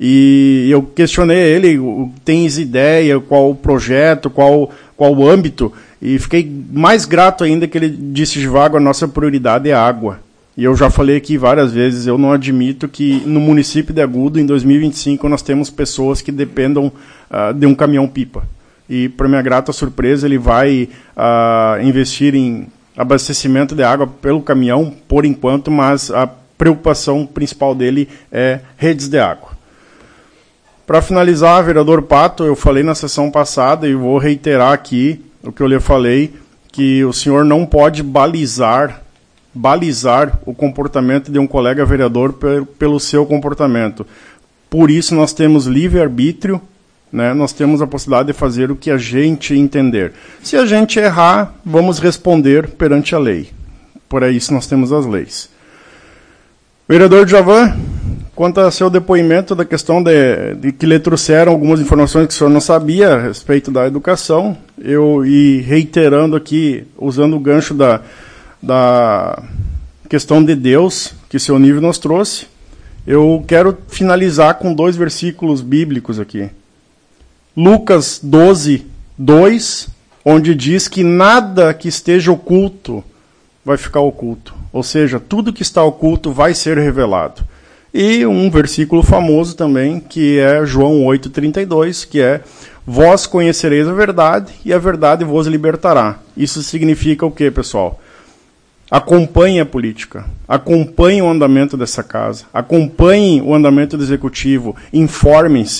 E eu questionei ele, tens ideia, qual o projeto, qual, qual o âmbito, e fiquei mais grato ainda que ele disse, Givago, a nossa prioridade é água. E eu já falei aqui várias vezes, eu não admito que no município de Agudo, em dois mil e vinte e cinco, nós temos pessoas que dependam uh, de um caminhão-pipa. E, para minha grata surpresa, ele vai uh, investir em abastecimento de água pelo caminhão, por enquanto, mas a preocupação principal dele é redes de água. Para finalizar, vereador Pato, eu falei na sessão passada e vou reiterar aqui o que eu lhe falei, que o senhor não pode balizar, balizar o comportamento de um colega vereador pelo seu comportamento. Por isso nós temos livre-arbítrio, né? Nós temos a possibilidade de fazer o que a gente entender. Se a gente errar, vamos responder perante a lei. Por isso nós temos as leis. Vereador Djavan, quanto ao seu depoimento da questão de, de que lhe trouxeram algumas informações que o senhor não sabia a respeito da educação, eu, e reiterando aqui, usando o gancho da, da questão de Deus, que o seu nível nos trouxe, eu quero finalizar com dois versículos bíblicos aqui. Lucas doze, dois, onde diz que nada que esteja oculto vai ficar oculto. Ou seja, tudo que está oculto vai ser revelado. E um versículo famoso também, que é João oito, trinta e dois, que é: vós conhecereis a verdade, e a verdade vos libertará. Isso significa o quê, pessoal? Acompanhe a política, acompanhe o andamento dessa casa, acompanhe o andamento do executivo, informem-se,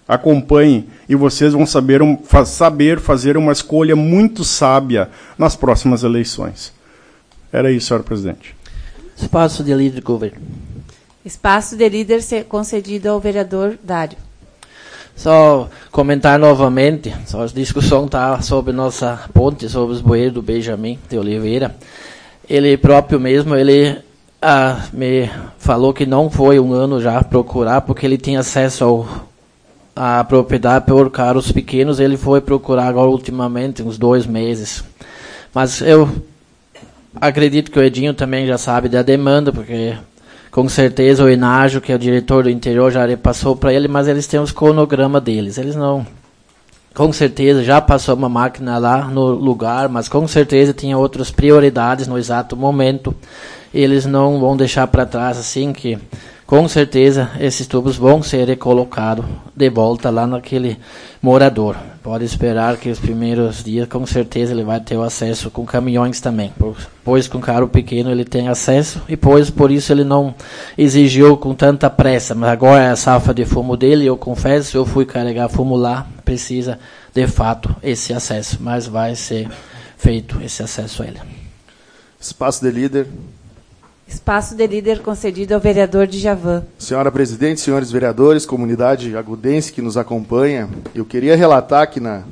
acompanhem e vocês vão saber, um, fa saber fazer uma escolha muito sábia nas próximas eleições. Era isso, senhora presidente. Espaço de líder do governo. Espaço de líder concedido ao vereador Dário. Só comentar novamente, só a discussão está sobre nossa ponte, sobre os bueiros do Benjamin de Oliveira. Ele próprio mesmo, ele ah, me falou que não foi um ano já procurar, porque ele tinha acesso ao, à propriedade por carros pequenos, ele foi procurar agora ultimamente, uns dois meses. Mas eu acredito que o Edinho também já sabe da demanda, porque com certeza o Inágio, que é o diretor do interior, já repassou para ele, mas eles têm os cronogramas deles. Eles não... Com certeza já passou uma máquina lá no lugar, mas com certeza tinha outras prioridades no exato momento. Eles não vão deixar para trás assim que... Com certeza esses tubos vão ser recolocados de volta lá naquele morador. Pode esperar que os primeiros dias, com certeza, ele vai ter o acesso com caminhões também. Pois com carro pequeno ele tem acesso e pois por isso ele não exigiu com tanta pressa. Mas agora é a safra de fumo dele, eu confesso, eu fui carregar fumo lá, precisa de fato esse acesso. Mas vai ser feito esse acesso a ele. Espaço de líder. Espaço de líder concedido ao vereador Djavan. Senhora presidente, senhores vereadores, comunidade agudense que nos acompanha, eu queria relatar que na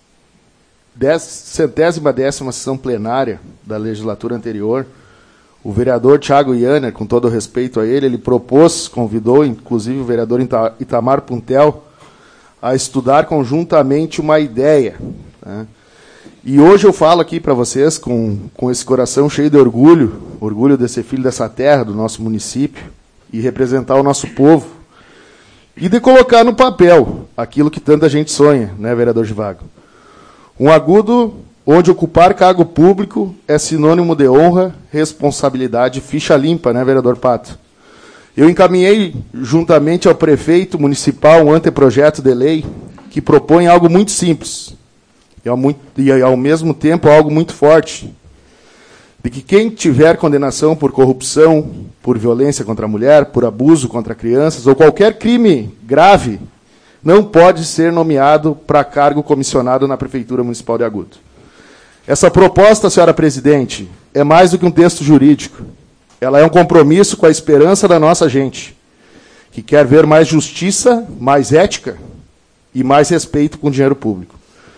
centésima décima sessão plenária da legislatura anterior, o vereador Thiago Ianner, com todo o respeito a ele, ele propôs, convidou inclusive o vereador Itamar Puntel a estudar conjuntamente uma ideia, né? E hoje eu falo aqui para vocês com, com esse coração cheio de orgulho, orgulho de ser filho dessa terra, do nosso município, e representar o nosso povo, e de colocar no papel aquilo que tanta gente sonha, né, vereador Givago? Um agudo onde ocupar cargo público é sinônimo de honra, responsabilidade, ficha limpa, né, vereador Pato? Eu encaminhei, juntamente ao prefeito municipal, um anteprojeto de lei que propõe algo muito simples, E ao, muito, e ao mesmo tempo algo muito forte, de que quem tiver condenação por corrupção, por violência contra a mulher, por abuso contra crianças, ou qualquer crime grave, não pode ser nomeado para cargo comissionado na Prefeitura Municipal de Agudo. Essa proposta, senhora presidente, é mais do que um texto jurídico. Ela é um compromisso com a esperança da nossa gente, que quer ver mais justiça, mais ética e mais respeito com o dinheiro público.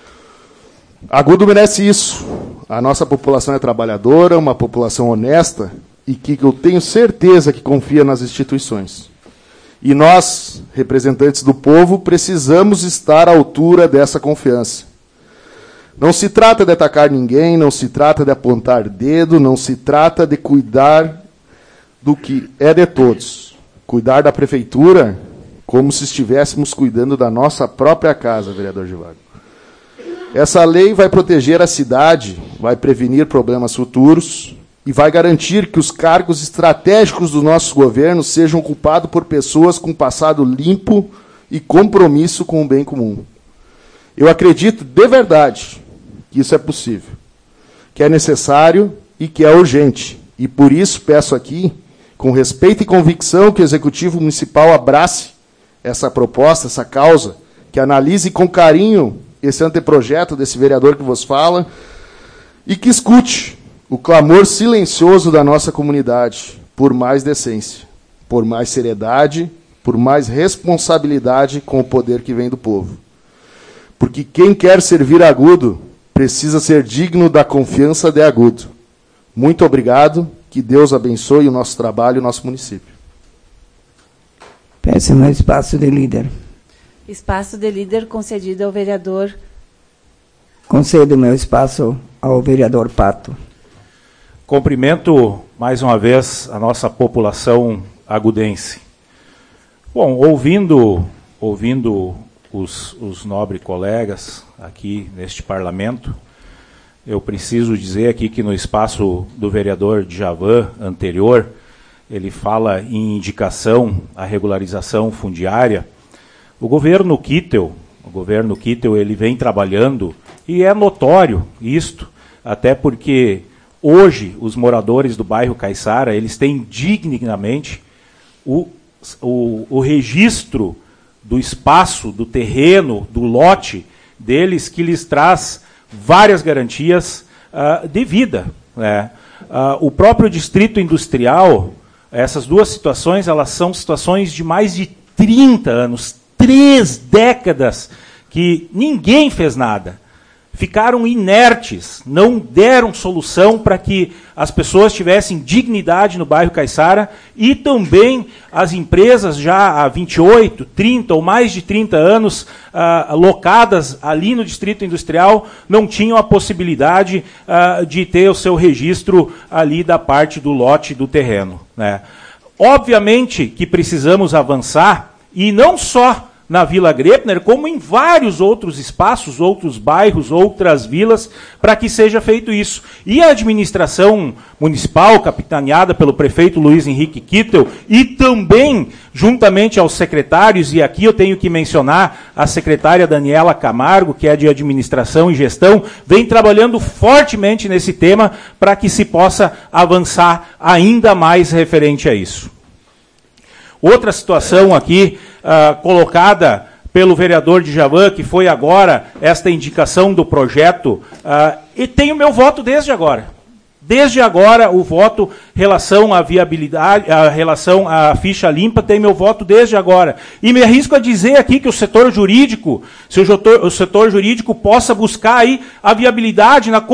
Agudo merece isso. A nossa população é trabalhadora, uma população honesta e que eu tenho certeza que confia nas instituições. E nós, representantes do povo, precisamos estar à altura dessa confiança. Não se trata de atacar ninguém, não se trata de apontar dedo, não se trata de cuidar do que é de todos. Cuidar da prefeitura como se estivéssemos cuidando da nossa própria casa, vereador Givago. Essa lei vai proteger a cidade, vai prevenir problemas futuros e vai garantir que os cargos estratégicos dos nossos governos sejam ocupados por pessoas com passado limpo e compromisso com o bem comum. Eu acredito de verdade que isso é possível, que é necessário e que é urgente. E por isso peço aqui, com respeito e convicção, que o Executivo Municipal abrace essa proposta, essa causa, que analise com carinho esse anteprojeto desse vereador que vos fala, e que escute o clamor silencioso da nossa comunidade por mais decência, por mais seriedade, por mais responsabilidade com o poder que vem do povo. Porque quem quer servir Agudo precisa ser digno da confiança de Agudo. Muito obrigado, que Deus abençoe o nosso trabalho e o nosso município. Peço um espaço de líder. Espaço de líder concedido ao vereador. Concedo meu espaço ao vereador Pato. Cumprimento mais uma vez a nossa população agudense. Bom, ouvindo, ouvindo os, os nobres colegas aqui neste parlamento, eu preciso dizer aqui que no espaço do vereador Djavan anterior, ele fala em indicação à regularização fundiária. O governo Kittel, o governo Kittel, ele vem trabalhando, e é notório isto, até porque hoje os moradores do bairro Caiçara, eles têm dignamente o, o, o registro do espaço, do terreno, do lote deles, que lhes traz várias garantias uh, de vida. Né? Uh, o próprio distrito industrial, essas duas situações, elas são situações de mais de trinta anos, três décadas, que ninguém fez nada. Ficaram inertes, não deram solução para que as pessoas tivessem dignidade no bairro Caiçara, e também as empresas já há vinte e oito, trinta ou mais de trinta anos ah, locadas ali no Distrito Industrial não tinham a possibilidade ah, de ter o seu registro ali da parte do lote do terreno. Né? Obviamente que precisamos avançar, e não só na Vila Grepner, como em vários outros espaços, outros bairros, outras vilas, para que seja feito isso. E a administração municipal, capitaneada pelo prefeito Luiz Henrique Kittel, e também, juntamente aos secretários, e aqui eu tenho que mencionar a secretária Daniela Camargo, que é de Administração e Gestão, vem trabalhando fortemente nesse tema para que se possa avançar ainda mais referente a isso. Outra situação aqui, uh, colocada pelo vereador Djavan, que foi agora esta indicação do projeto, uh, e tem o meu voto desde agora. Desde agora, o voto relação à viabilidade, a relação à ficha limpa, tem meu voto desde agora. E me arrisco a dizer aqui que o setor jurídico, se o setor, o setor jurídico possa buscar aí a viabilidade na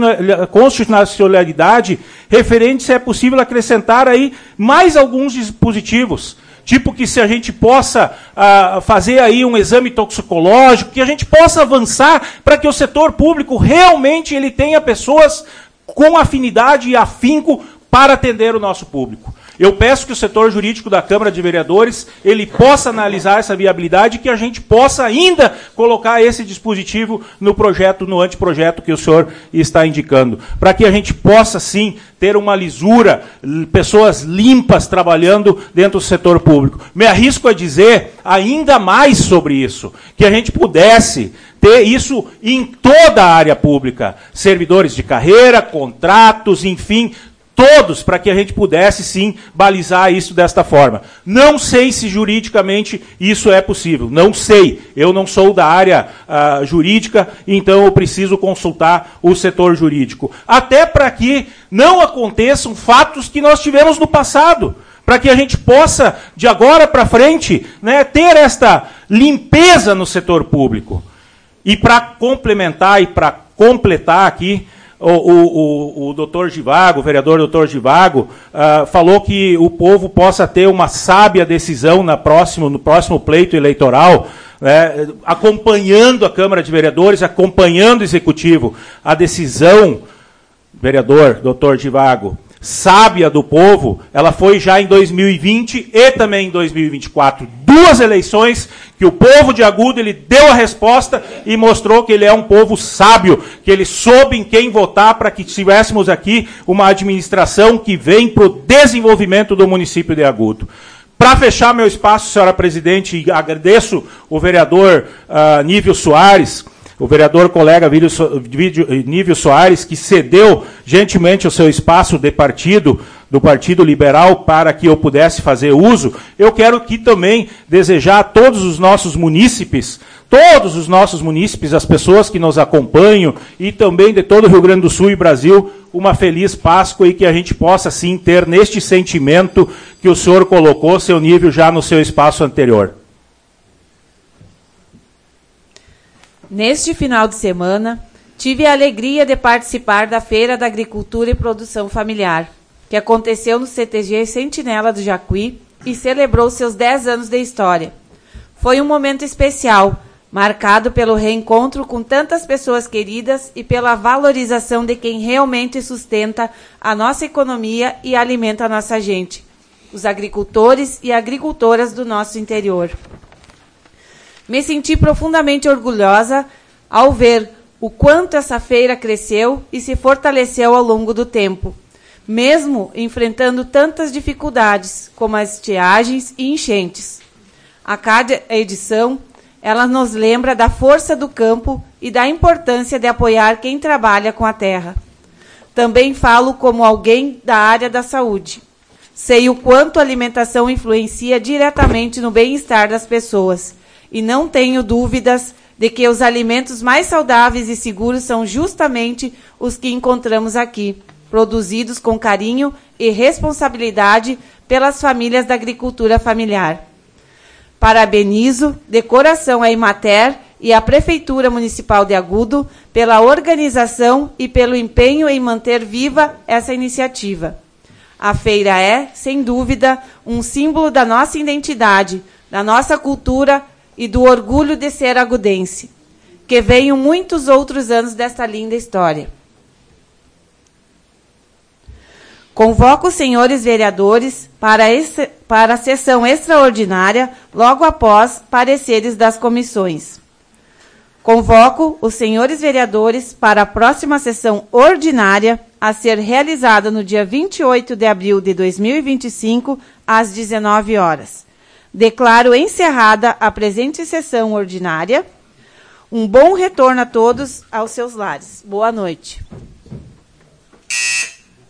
constitucionalidade referente, se é possível acrescentar aí mais alguns dispositivos. Tipo que se a gente possa uh, fazer aí um exame toxicológico, que a gente possa avançar para que o setor público realmente ele tenha pessoas com afinidade e afinco para atender o nosso público. Eu peço que o setor jurídico da Câmara de Vereadores ele possa analisar essa viabilidade e que a gente possa ainda colocar esse dispositivo no projeto, no anteprojeto que o senhor está indicando, para que a gente possa, sim, ter uma lisura, pessoas limpas trabalhando dentro do setor público. Me arrisco a dizer ainda mais sobre isso, que a gente pudesse ter isso em toda a área pública, servidores de carreira, contratos, enfim, todos, para que a gente pudesse, sim, balizar isso desta forma. Não sei se juridicamente isso é possível. Não sei. Eu não sou da área uh, jurídica, então eu preciso consultar o setor jurídico. Até para que não aconteçam fatos que nós tivemos no passado. Para que a gente possa, de agora para frente, né, ter esta limpeza no setor público. E para complementar e para completar aqui, O, o, o, o doutor Givago, o vereador doutor Givago, uh, falou que o povo possa ter uma sábia decisão na próximo, no próximo pleito eleitoral, né, acompanhando a Câmara de Vereadores, acompanhando o Executivo. A decisão, vereador doutor Givago, sábia do povo, ela foi já em dois mil e vinte e também em dois mil e vinte e quatro. Duas eleições que o povo de Agudo ele deu a resposta e mostrou que ele é um povo sábio, que ele soube em quem votar para que tivéssemos aqui uma administração que vem para o desenvolvimento do município de Agudo. Para fechar meu espaço, senhora presidente, agradeço o vereador uh, Nívio Soares, o vereador colega Nívio Soares, que cedeu gentilmente o seu espaço de partido, do Partido Liberal, para que eu pudesse fazer uso. Eu quero aqui também desejar a todos os nossos munícipes, todos os nossos munícipes, as pessoas que nos acompanham, e também de todo o Rio Grande do Sul e Brasil, uma feliz Páscoa e que a gente possa, sim, ter neste sentimento que o senhor colocou, seu Nívio, já no seu espaço anterior. Neste final de semana, tive a alegria de participar da Feira da Agricultura e Produção Familiar, que aconteceu no C T G Sentinela do Jacuí e celebrou seus dez anos de história. Foi um momento especial, marcado pelo reencontro com tantas pessoas queridas e pela valorização de quem realmente sustenta a nossa economia e alimenta a nossa gente, os agricultores e agricultoras do nosso interior. Me senti profundamente orgulhosa ao ver o quanto essa feira cresceu e se fortaleceu ao longo do tempo, mesmo enfrentando tantas dificuldades, como as estiagens e enchentes. A cada edição, ela nos lembra da força do campo e da importância de apoiar quem trabalha com a terra. Também falo como alguém da área da saúde. Sei o quanto a alimentação influencia diretamente no bem-estar das pessoas, e não tenho dúvidas de que os alimentos mais saudáveis e seguros são justamente os que encontramos aqui, produzidos com carinho e responsabilidade pelas famílias da agricultura familiar. Parabenizo de coração a Emater e a Prefeitura Municipal de Agudo pela organização e pelo empenho em manter viva essa iniciativa. A feira é, sem dúvida, um símbolo da nossa identidade, da nossa cultura e do orgulho de ser agudense. Que venham muitos outros anos desta linda história. Convoco os senhores vereadores para, esse, para a sessão extraordinária, logo após pareceres das comissões. Convoco os senhores vereadores para a próxima sessão ordinária, a ser realizada no dia vinte e oito de abril de dois mil e vinte e cinco, às dezenove horas. Declaro encerrada a presente sessão ordinária. Um bom retorno a todos aos seus lares. Boa noite.